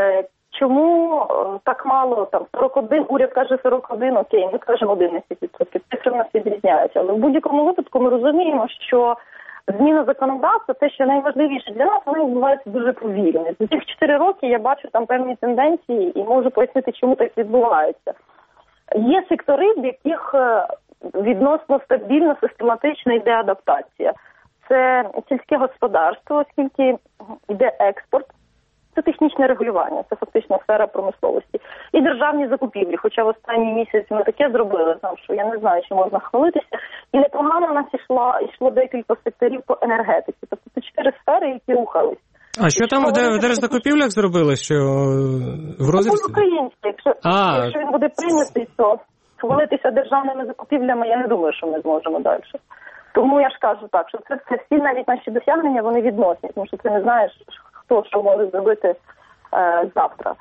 Чому так мало, там, сорок один, уряд каже сорок один, окей, ми кажемо одинадцять відсотків, цифри в нас відрізняються. Але в будь-якому випадку ми розуміємо, що зміна законодавства, те, що найважливіше для нас, вони відбуваються дуже повільно. За цих чотири роки я бачу там певні тенденції і можу пояснити, чому так відбувається. Є сектори, в яких відносно стабільно, систематично йде адаптація. Це сільське господарство, оскільки йде експорт, це технічне регулювання, це фактично сфера промисловості. І державні закупівлі, хоча в останній місяць ми таке зробили, там, що я не знаю, чи можна хвалитися. І непогано у нас йшло, йшло декілька секторів по енергетиці. Тобто це чотири сфери, які рухались. А що там в держзакупівлях зробили, що в розрізі? Це український. Якщо, якщо він буде прийнятий, то хвалитися державними закупівлями, я не думаю, що ми зможемо далі. Тому я ж кажу так, що це, це всі навіть наші досягнення, вони відносні, тому що ти не знаєш, хто що може зробити е, завтра.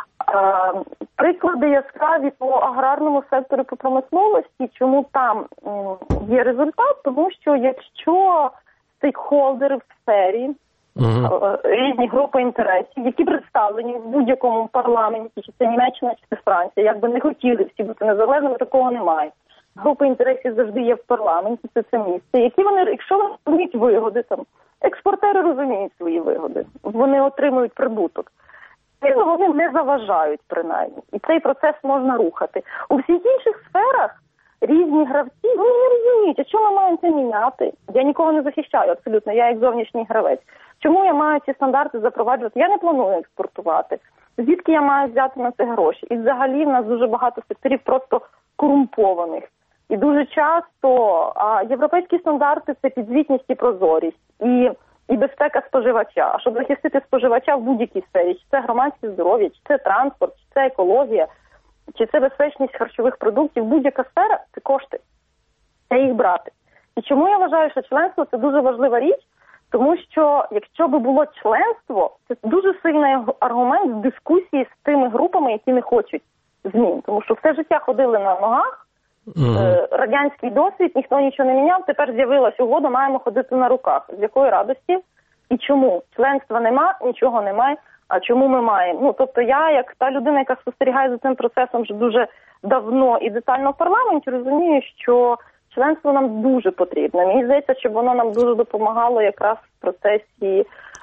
Е, приклади яскраві по аграрному сектору, по промисловості, чому там м, є результат, тому що якщо стейкхолдери в сфері, uh-huh. е, різні групи інтересів, які представлені в будь-якому парламенті, чи це Німеччина, чи це Франція, як би не хотіли всі бути незалежними, такого немає. Групи інтересів завжди є в парламенті, це це місце. Які вони, якщо вони розуміють вигоди, там, експортери розуміють свої вигоди, вони отримують прибуток. І вони не заважають, принаймні. І цей процес можна рухати. У всіх інших сферах різні гравці, вони не розуміють, а чому ми маємо це міняти? Я нікого не захищаю абсолютно, я як зовнішній гравець. Чому я маю ці стандарти запроваджувати? Я не планую експортувати. Звідки я маю взяти на це гроші? І взагалі в нас дуже багато секторів просто корумпованих. І дуже часто а, європейські стандарти – це підзвітність і прозорість, і, і безпека споживача. А щоб захистити споживача в будь-якій сфері, чи це громадське здоров'я, чи це транспорт, чи це екологія, чи це безпечність харчових продуктів, будь-яка сфера – це кошти, це їх брати. І чому я вважаю, що членство – це дуже важлива річ, тому що якщо би було членство, це дуже сильний аргумент в дискусії з тими групами, які не хочуть змін. Тому що все життя ходили на ногах, Mm. радянський досвід, ніхто нічого не міняв, тепер з'явилась угода, маємо ходити на руках. З якої радості і чому? Членства нема, нічого немає, а чому ми маємо? Ну, тобто я, як та людина, яка спостерігає за цим процесом вже дуже давно і детально в парламенті, розумію, що членство нам дуже потрібне. Мені здається, щоб воно нам дуже допомагало якраз в процесі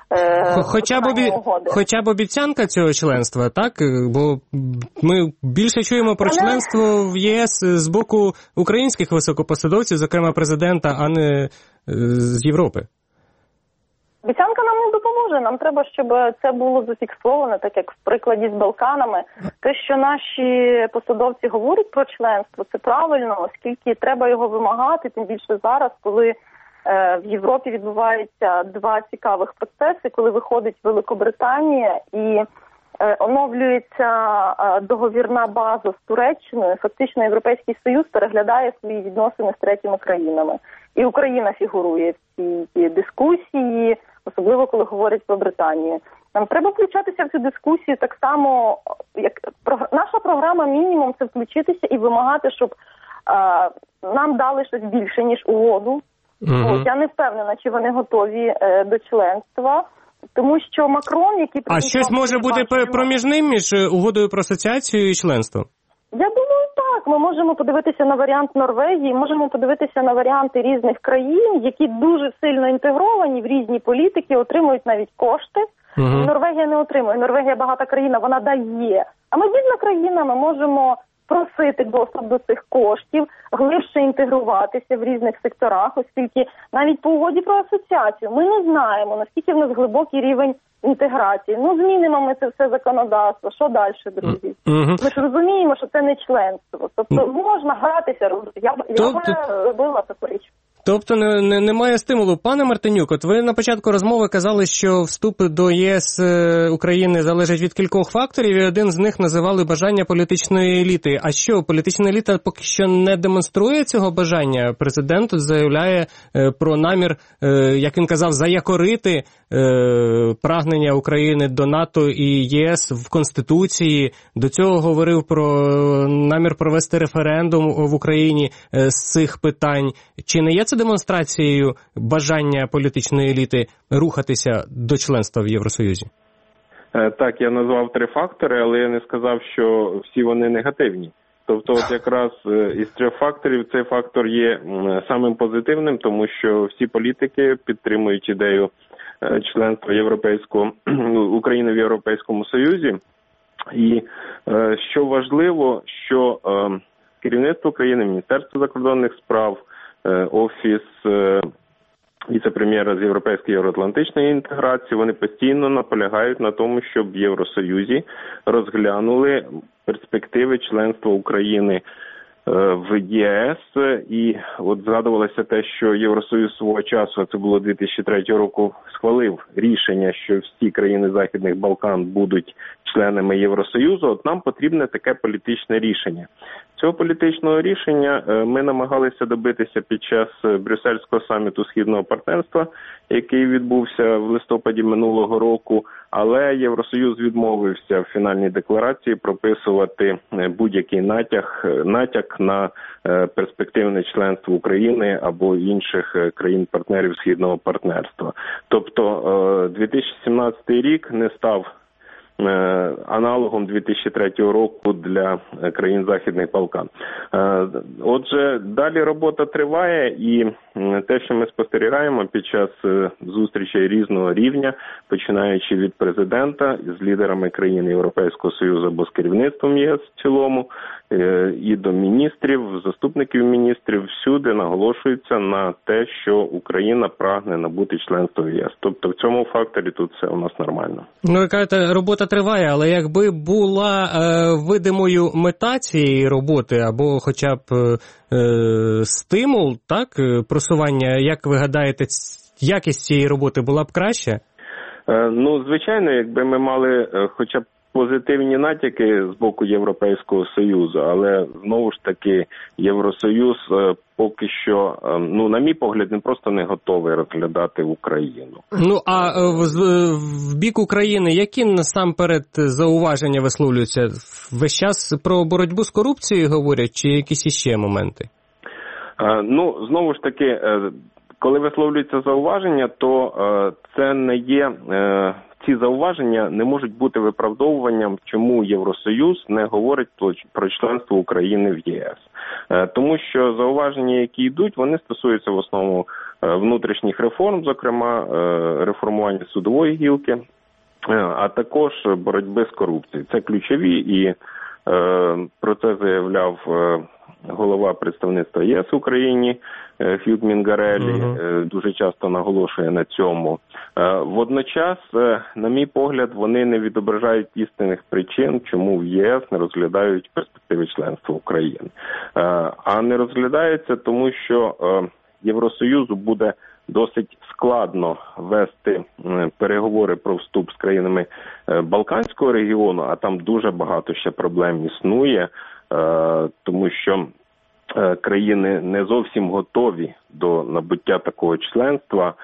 Хоча б, обі... Хоча б обіцянка цього членства, так? Бо ми більше чуємо про членство в ЄС з боку українських високопосадовців, зокрема президента, а не з Європи. Обіцянка нам не допоможе. Нам треба, щоб це було зафіксовано, так як в прикладі з Балканами. Те, що наші посадовці говорять про членство, це правильно, оскільки треба його вимагати, тим більше зараз, коли в Європі відбуваються два цікавих процеси, коли виходить Великобританія і оновлюється договірна база з Туреччиною. Фактично Європейський Союз переглядає свої відносини з третіми країнами. І Україна фігурує в цій дискусії, особливо коли говорять про Британію. Нам треба включатися в цю дискусію так само, як наша програма мінімум – це включитися і вимагати, щоб а, нам дали щось більше, ніж угоду. Uh-huh. Я не впевнена, чи вони готові е, до членства, тому що Макрон, який... А щось може бути бачимо... проміжним між угодою про асоціацію і членством? Я думаю, так. Ми можемо подивитися на варіант Норвегії, можемо подивитися на варіанти різних країн, які дуже сильно інтегровані в різні політики, отримують навіть кошти. Uh-huh. Норвегія не отримує. Норвегія багата країна, вона дає. А ми бідна країна, ми можемо просити доступ до цих коштів, глибше інтегруватися в різних секторах, оскільки навіть по угоді про асоціацію ми не знаємо, наскільки в нас глибокий рівень інтеграції. Ну, змінимо ми це все законодавство. Що далі, друзі? Mm-hmm. Ми ж розуміємо, що це не членство. Тобто mm-hmm. можна гратися. Я, я тобто... робила таку річ. Тобто не, не, немає стимулу. Пане Мартинюк, от ви на початку розмови казали, що вступ до ЄС України залежить від кількох факторів, і один з них називали бажання політичної еліти. А що, політична еліта поки що не демонструє цього бажання? Президент заявляє е, про намір, е, як він казав, заякорити е, прагнення України до НАТО і ЄС в Конституції. До цього говорив про намір провести референдум в Україні е, з цих питань. Чи не є це демонстрацією бажання політичної еліти рухатися до членства в Євросоюзі? Так, я назвав три фактори, але я не сказав, що всі вони негативні. Тобто, от якраз із трьох факторів цей фактор є самим позитивним, тому що всі політики підтримують ідею членства Європейського України в Європейському Союзі. І що важливо, що керівництво країни, Міністерство закордонних справ, Офіс віце-прем'єра з європейської євроатлантичної інтеграції, вони постійно наполягають на тому, щоб в Євросоюзі розглянули перспективи членства України в ЄС, і от згадувалося те, що Євросоюз свого часу, а це було дві тисячі третього року, схвалив рішення, що всі країни Західних Балкан будуть членами Євросоюзу. От нам потрібне таке політичне рішення. Цього політичного рішення ми намагалися добитися під час Брюссельського саміту Східного партнерства, який відбувся в листопаді минулого року, але Євросоюз відмовився в фінальній декларації прописувати будь-який натяк, натяк на перспективне членство України або інших країн-партнерів Східного партнерства. Тобто дві тисячі сімнадцятий рік не став аналогом дві тисячі третього року для країн Західних Балкан. Отже, далі робота триває, і те, що ми спостерігаємо під час зустрічей різного рівня, починаючи від президента з лідерами країн Європейського Союзу або з керівництвом ЄС в цілому, і до міністрів, заступників міністрів, всюди наголошується на те, що Україна прагне набути членство в ЄС. Тобто в цьому факторі тут все у нас нормально. Ну, ви кажете, робота триває, але якби була е, видимою мета цієї роботи, або хоча б е, стимул, так, просування, як ви гадаєте, якість цієї роботи була б краще? Е, ну, звичайно, якби ми мали е, хоча б позитивні натяки з боку Європейського Союзу, але знову ж таки Євросоюз поки що, ну на мій погляд, він просто не готовий розглядати Україну. Ну а в, в бік України які насамперед зауваження висловлюються? Весь час про боротьбу з корупцією говорять, чи якісь іще моменти? Ну, знову ж таки, коли висловлюються зауваження, то це не є... Ці зауваження не можуть бути виправдовуванням, чому Євросоюз не говорить про членство України в ЄС. Тому що зауваження, які йдуть, вони стосуються в основному внутрішніх реформ, зокрема реформування судової гілки, а також боротьби з корупцією. Це ключові, і про це заявляв голова представництва ЄС в Україні Х'ют Мінгареллі, uh-huh. дуже часто наголошує на цьому. Водночас, на мій погляд, вони не відображають істинних причин, чому в ЄС не розглядають перспективи членства України. А не розглядаються тому, що Євросоюзу буде досить складно вести переговори про вступ з країнами Балканського регіону, а там дуже багато ще проблем існує, тому що країни не зовсім готові до набуття такого членства.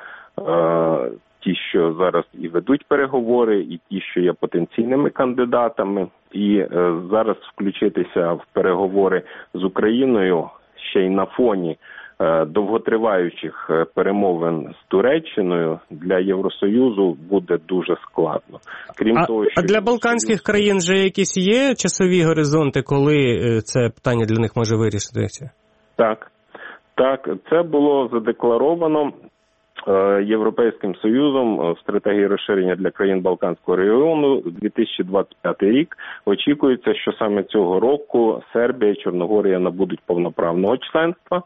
Ті, що зараз і ведуть переговори, і ті, що є потенційними кандидатами. І зараз включитися в переговори з Україною ще й на фоні довготриваючих перемовин з Туреччиною для Євросоюзу буде дуже складно. Крім а, того, що... А для балканських країн вже якісь є часові горизонти, коли це питання для них може вирішитися? Так. Так, це було задекларовано Європейським Союзом в стратегії розширення для країн Балканського регіону дві тисячі двадцять п'ятий рік. Очікується, що саме цього року Сербія і Чорногорія набудуть повноправного членства.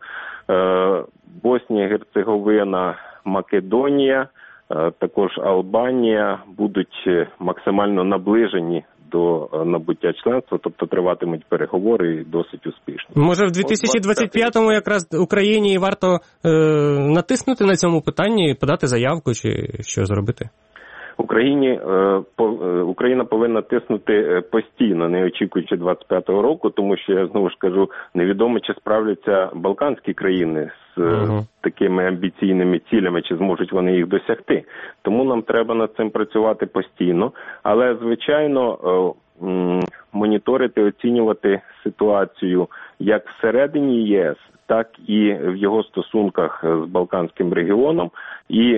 Боснія, Герцеговина, Македонія, також Албанія будуть максимально наближені до набуття членства, тобто триватимуть переговори досить успішно. Може в дві тисячі двадцять п'ятому якраз Україні варто е, натиснути на цьому питанні, подати заявку чи що зробити? Україні по, Україна повинна тиснути постійно, не очікуючи двадцять п'ятого року, тому що, я знову ж кажу, невідомо, чи справляться балканські країни з uh-huh. такими амбіційними цілями, чи зможуть вони їх досягти. Тому нам треба над цим працювати постійно, але, звичайно, моніторити, оцінювати ситуацію як всередині ЄС, так і в його стосунках з Балканським регіоном, і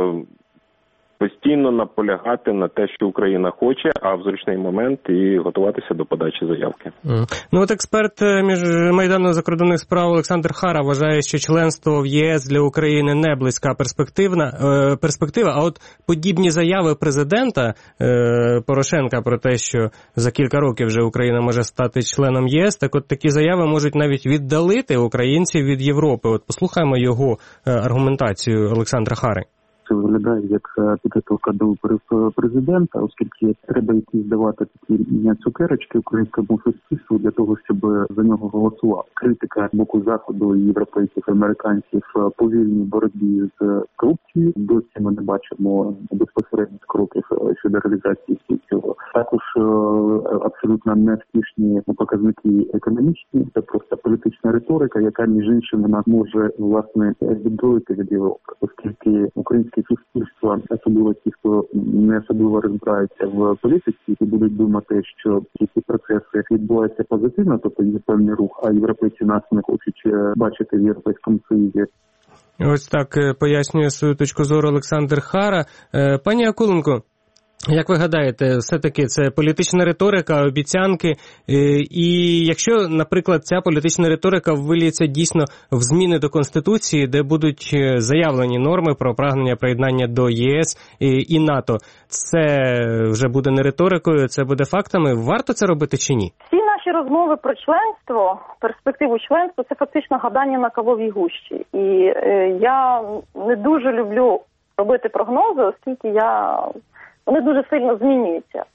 постійно наполягати на те, що Україна хоче, а в зручний момент і готуватися до подачі заявки. Mm. Ну от експерт між Майдану закордонних справ Олександр Хара вважає, що членство в ЄС для України не близька перспективна е, перспектива, а от подібні заяви президента е, Порошенка про те, що за кілька років вже Україна може стати членом ЄС, так от такі заяви можуть навіть віддалити українців від Європи. От послухаємо його е, аргументацію Олександра Хари. це виглядає як підготовка до виборів президента, оскільки треба йти здавати такі цукерочки українському суспільству для того, щоб за нього голосував. Критика з боку Заходу, європейців, американців по вільній боротьбі з корупцією. Досі ми не бачимо безпосередніх кроків щодо реалізації цього. Також абсолютно невтішні показники економічні, це просто політична риторика, яка між іншим нас може власне віддалити від Європи, оскільки українське суспільство, особливо ті, хто не особливо розбираються в політиці, і будуть думати, що ці процеси відбуваються позитивно, тобто є певний рух, а європейці нас не хочуть бачити в Європейському Союзі. Ось так пояснює свою точку зору Олександр Хара. Пані Акуленко, як ви гадаєте, все-таки це політична риторика, обіцянки, і якщо, наприклад, ця політична риторика виліється дійсно в зміни до Конституції, де будуть заявлені норми про прагнення приєднання до ЄС і НАТО, це вже буде не риторикою, це буде фактами? Варто це робити чи ні? Всі наші розмови про членство, перспективу членства, це фактично гадання на кавовій гущі. І е, я не дуже люблю робити прогнози, оскільки я... вони дуже сильно змінюються.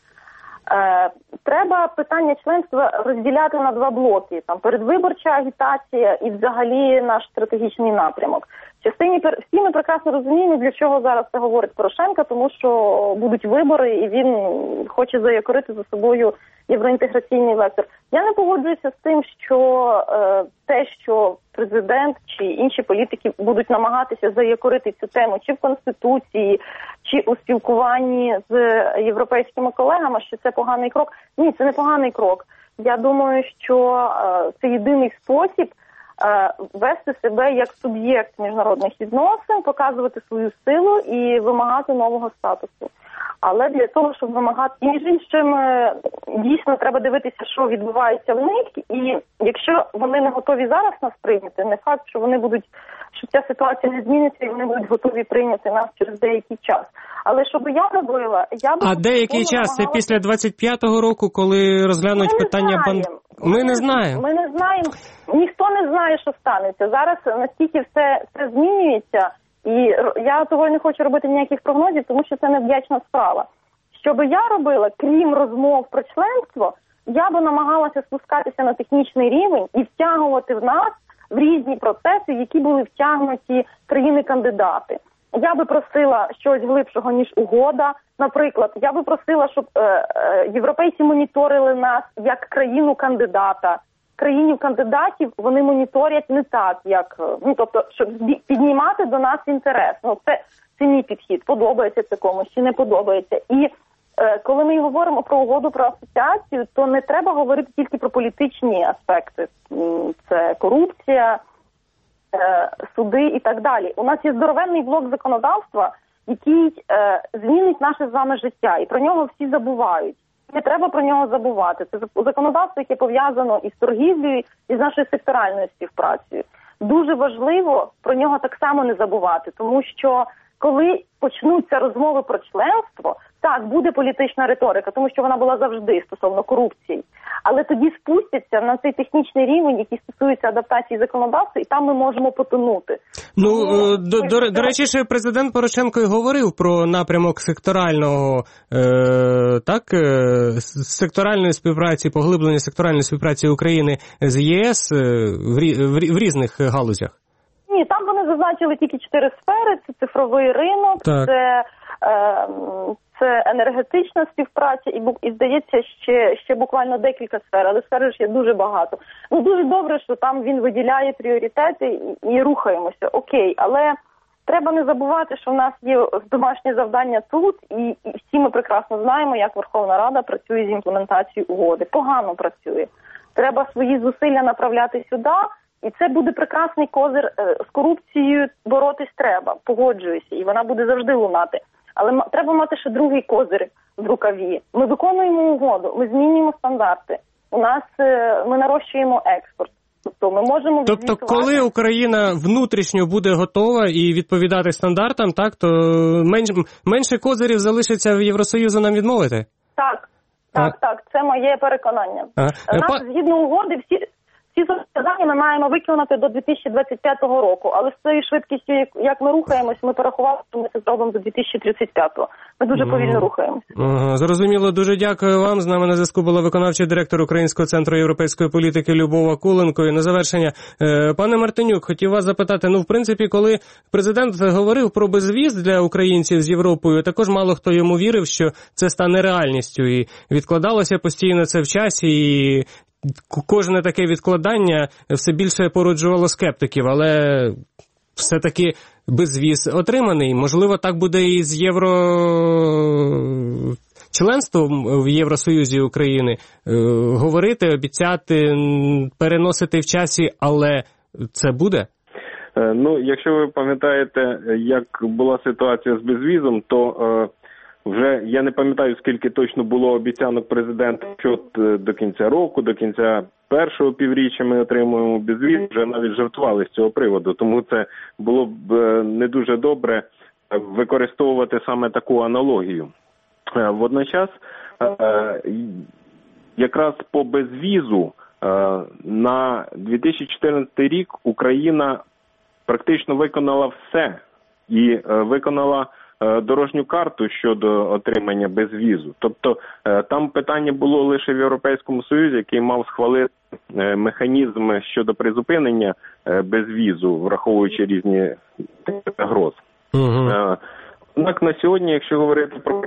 Е, треба питання членства розділяти на два блоки. Там передвиборча агітація і взагалі наш стратегічний напрямок. В частині всі ми прекрасно розуміємо, для чого зараз це говорить Порошенко, тому що будуть вибори і він хоче заякорити за собою євроінтеграційний вектор. Я не погоджуюся з тим, що е, те, що президент чи інші політики будуть намагатися заякорити цю тему чи в Конституції, чи у спілкуванні з європейськими колегами, що це поганий крок. Ні, це не поганий крок. Я думаю, що е, це єдиний спосіб е, вести себе як суб'єкт міжнародних відносин, показувати свою силу і вимагати нового статусу. Але для того, щоб вимагати, і між іншим, дійсно треба дивитися, що відбувається в них, і якщо вони не готові зараз нас прийняти, не факт, що вони будуть, що ця ситуація не зміниться, і вони будуть готові прийняти нас через деякий час. Але що би я робила, я б... А деякий час? Намагалася... Це після двадцять п'ятого року, коли розглянуть ми питання... Бан... Ми, ми не знаємо. Ми не знаємо. Ніхто не знає, що станеться. Зараз настільки все, все змінюється, і я того не хочу робити ніяких прогнозів, тому що це невдячна справа. Що би я робила, крім розмов про членство, я би намагалася спускатися на технічний рівень і втягувати в нас в різні процеси, які були втягнуті країни-кандидати. Я би просила щось глибшого, ніж угода. Наприклад, я би просила, щоб е, е, європейці моніторили нас як країну-кандидата. Країнів-кандидатів вони моніторять не так, як, ну, тобто, щоб піднімати до нас інтерес. Ну, це, це мій підхід. Подобається це комусь чи не подобається. І е, коли ми говоримо про угоду про асоціацію, то не треба говорити тільки про політичні аспекти. Це корупція, е, суди і так далі. У нас є здоровенний блок законодавства, який е, змінить наше з вами життя. І про нього всі забувають. Не треба про нього забувати. Це законодавство, яке пов'язано із торгівлею, і з нашою секторальною співпрацею. Дуже важливо про нього так само не забувати, тому що коли почнуться розмови про членство, так, буде політична риторика, тому що вона була завжди стосовно корупції. Але тоді спустяться на цей технічний рівень, який стосується адаптації законодавства, і там ми можемо потонути. Ну, Тому, до, до, до, до речі, ще президент Порошенко і говорив про напрямок секторального, е, так, е, секторальної співпраці, поглиблення секторальної співпраці України з ЄС е, в, в, в різних галузях. Ні, там вони зазначили тільки чотири сфери. Це цифровий ринок, так. це... Е, Це енергетична співпраця і, і здається, ще, ще буквально декілька сфер, але сфер ж є дуже багато. Ну, дуже добре, що там він виділяє пріоритети і, і рухаємося, окей, але треба не забувати, що в нас є домашнє завдання тут, і, і всі ми прекрасно знаємо, як Верховна Рада працює з імплементацією угоди. Погано працює. Треба свої зусилля направляти сюди, і це буде прекрасний козир. З корупцією боротись треба, погоджуюся, і вона буде завжди лунати. Але треба мати ще другий козир в рукаві. Ми виконуємо угоду, ми змінюємо стандарти. У нас ми нарощуємо експорт. Тобто ми можемо Тобто, відзвітувати... коли Україна внутрішньо буде готова і відповідати стандартам, так, то менш, менше козирів залишиться в Євросоюзу нам відмовити? Так, так, а? так. Це моє переконання. А? Нас, Па... згідно угоди, всі... ці завдання ми маємо виконати до дві тисячі двадцять п'ятого року, але з цією швидкістю, як ми рухаємось, ми порахували, що ми це зробимо до дві тисячі тридцять п'ятого. Ми дуже mm. повільно рухаємося. Ага, зрозуміло, дуже дякую вам. З нами на зв'язку була виконавчий директор Українського центру європейської політики Любов Акуленко. І на завершення, пане Мартинюк, хотів вас запитати, ну, в принципі, коли президент говорив про безвіз для українців з Європою, також мало хто йому вірив, що це стане реальністю. І відкладалося постійно це в часі, і кожне таке відкладання все більше породжувало скептиків, але все-таки безвіз отриманий. Можливо, так буде і з євро... членством в Євросоюзі України. Говорити, обіцяти, переносити в часі, але це буде? Ну, якщо ви пам'ятаєте, як була ситуація з безвізом, то вже я не пам'ятаю, скільки точно було обіцянок президента, що до кінця року, до кінця першого півріччя ми отримуємо безвіз, вже навіть жартували з цього приводу. Тому це було б не дуже добре використовувати саме таку аналогію. Водночас, якраз по безвізу на дві тисячі чотирнадцятий рік Україна практично виконала все і виконала дорожню карту щодо отримання безвізу. Тобто там питання було лише в Європейському Союзі, який мав схвалити механізми щодо призупинення безвізу, враховуючи різні загрози. Угу. Однак на сьогодні, якщо говорити про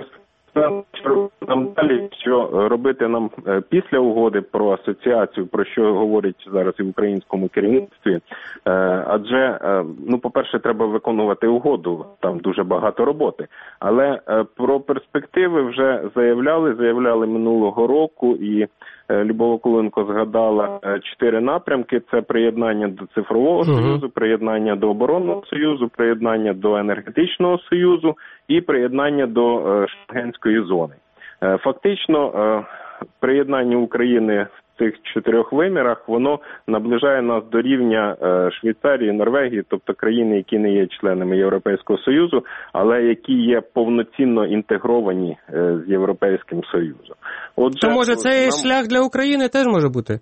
нам далі, що робити нам після угоди про асоціацію, про що говорять зараз і в українському керівництві, адже, ну, по-перше, треба виконувати угоду, там дуже багато роботи, але про перспективи вже заявляли, заявляли минулого року, і Любов Акуленко згадала чотири напрямки. Це приєднання до цифрового uh-huh. союзу, приєднання до оборонного союзу, приєднання до енергетичного союзу і приєднання до Шенгенської зони. Фактично, приєднання України в цих чотирьох вимірах, воно наближає нас до рівня Швейцарії, Норвегії, тобто країни, які не є членами Європейського Союзу, але які є повноцінно інтегровані з Європейським Союзом. Отже, то може цей нам... шлях для України теж може бути?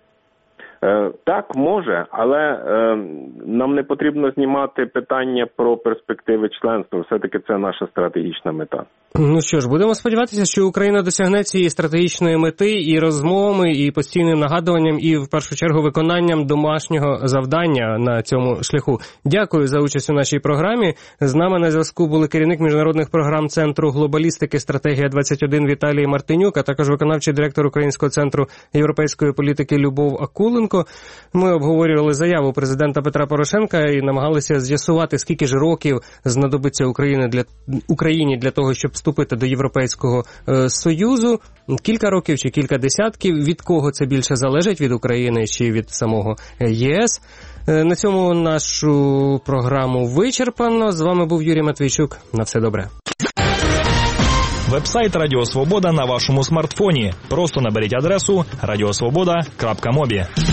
Так, може, але е, нам не потрібно знімати питання про перспективи членства. Все-таки це наша стратегічна мета. Ну що ж, будемо сподіватися, що Україна досягне цієї стратегічної мети і розмовами, і постійним нагадуванням, і в першу чергу виконанням домашнього завдання на цьому шляху. Дякую за участь у нашій програмі. З нами на зв'язку були керівник міжнародних програм Центру глобалістики «Стратегія двадцять один» Віталій Мартинюк, а також виконавчий директор Українського центру європейської політики Любов Акуленко. Ми обговорювали заяву президента Петра Порошенка і намагалися з'ясувати, скільки ж років знадобиться Україні для, Україні для того, щоб вступити до Європейського е, Союзу. Кілька років чи кілька десятків. Від кого це більше залежить? Від України чи від самого ЄС? Е, на цьому нашу програму вичерпано. З вами був Юрій Матвійчук. На все добре. Вебсайт Радіо Свобода на вашому смартфоні. Просто наберіть адресу радіосвобода крапка мобі.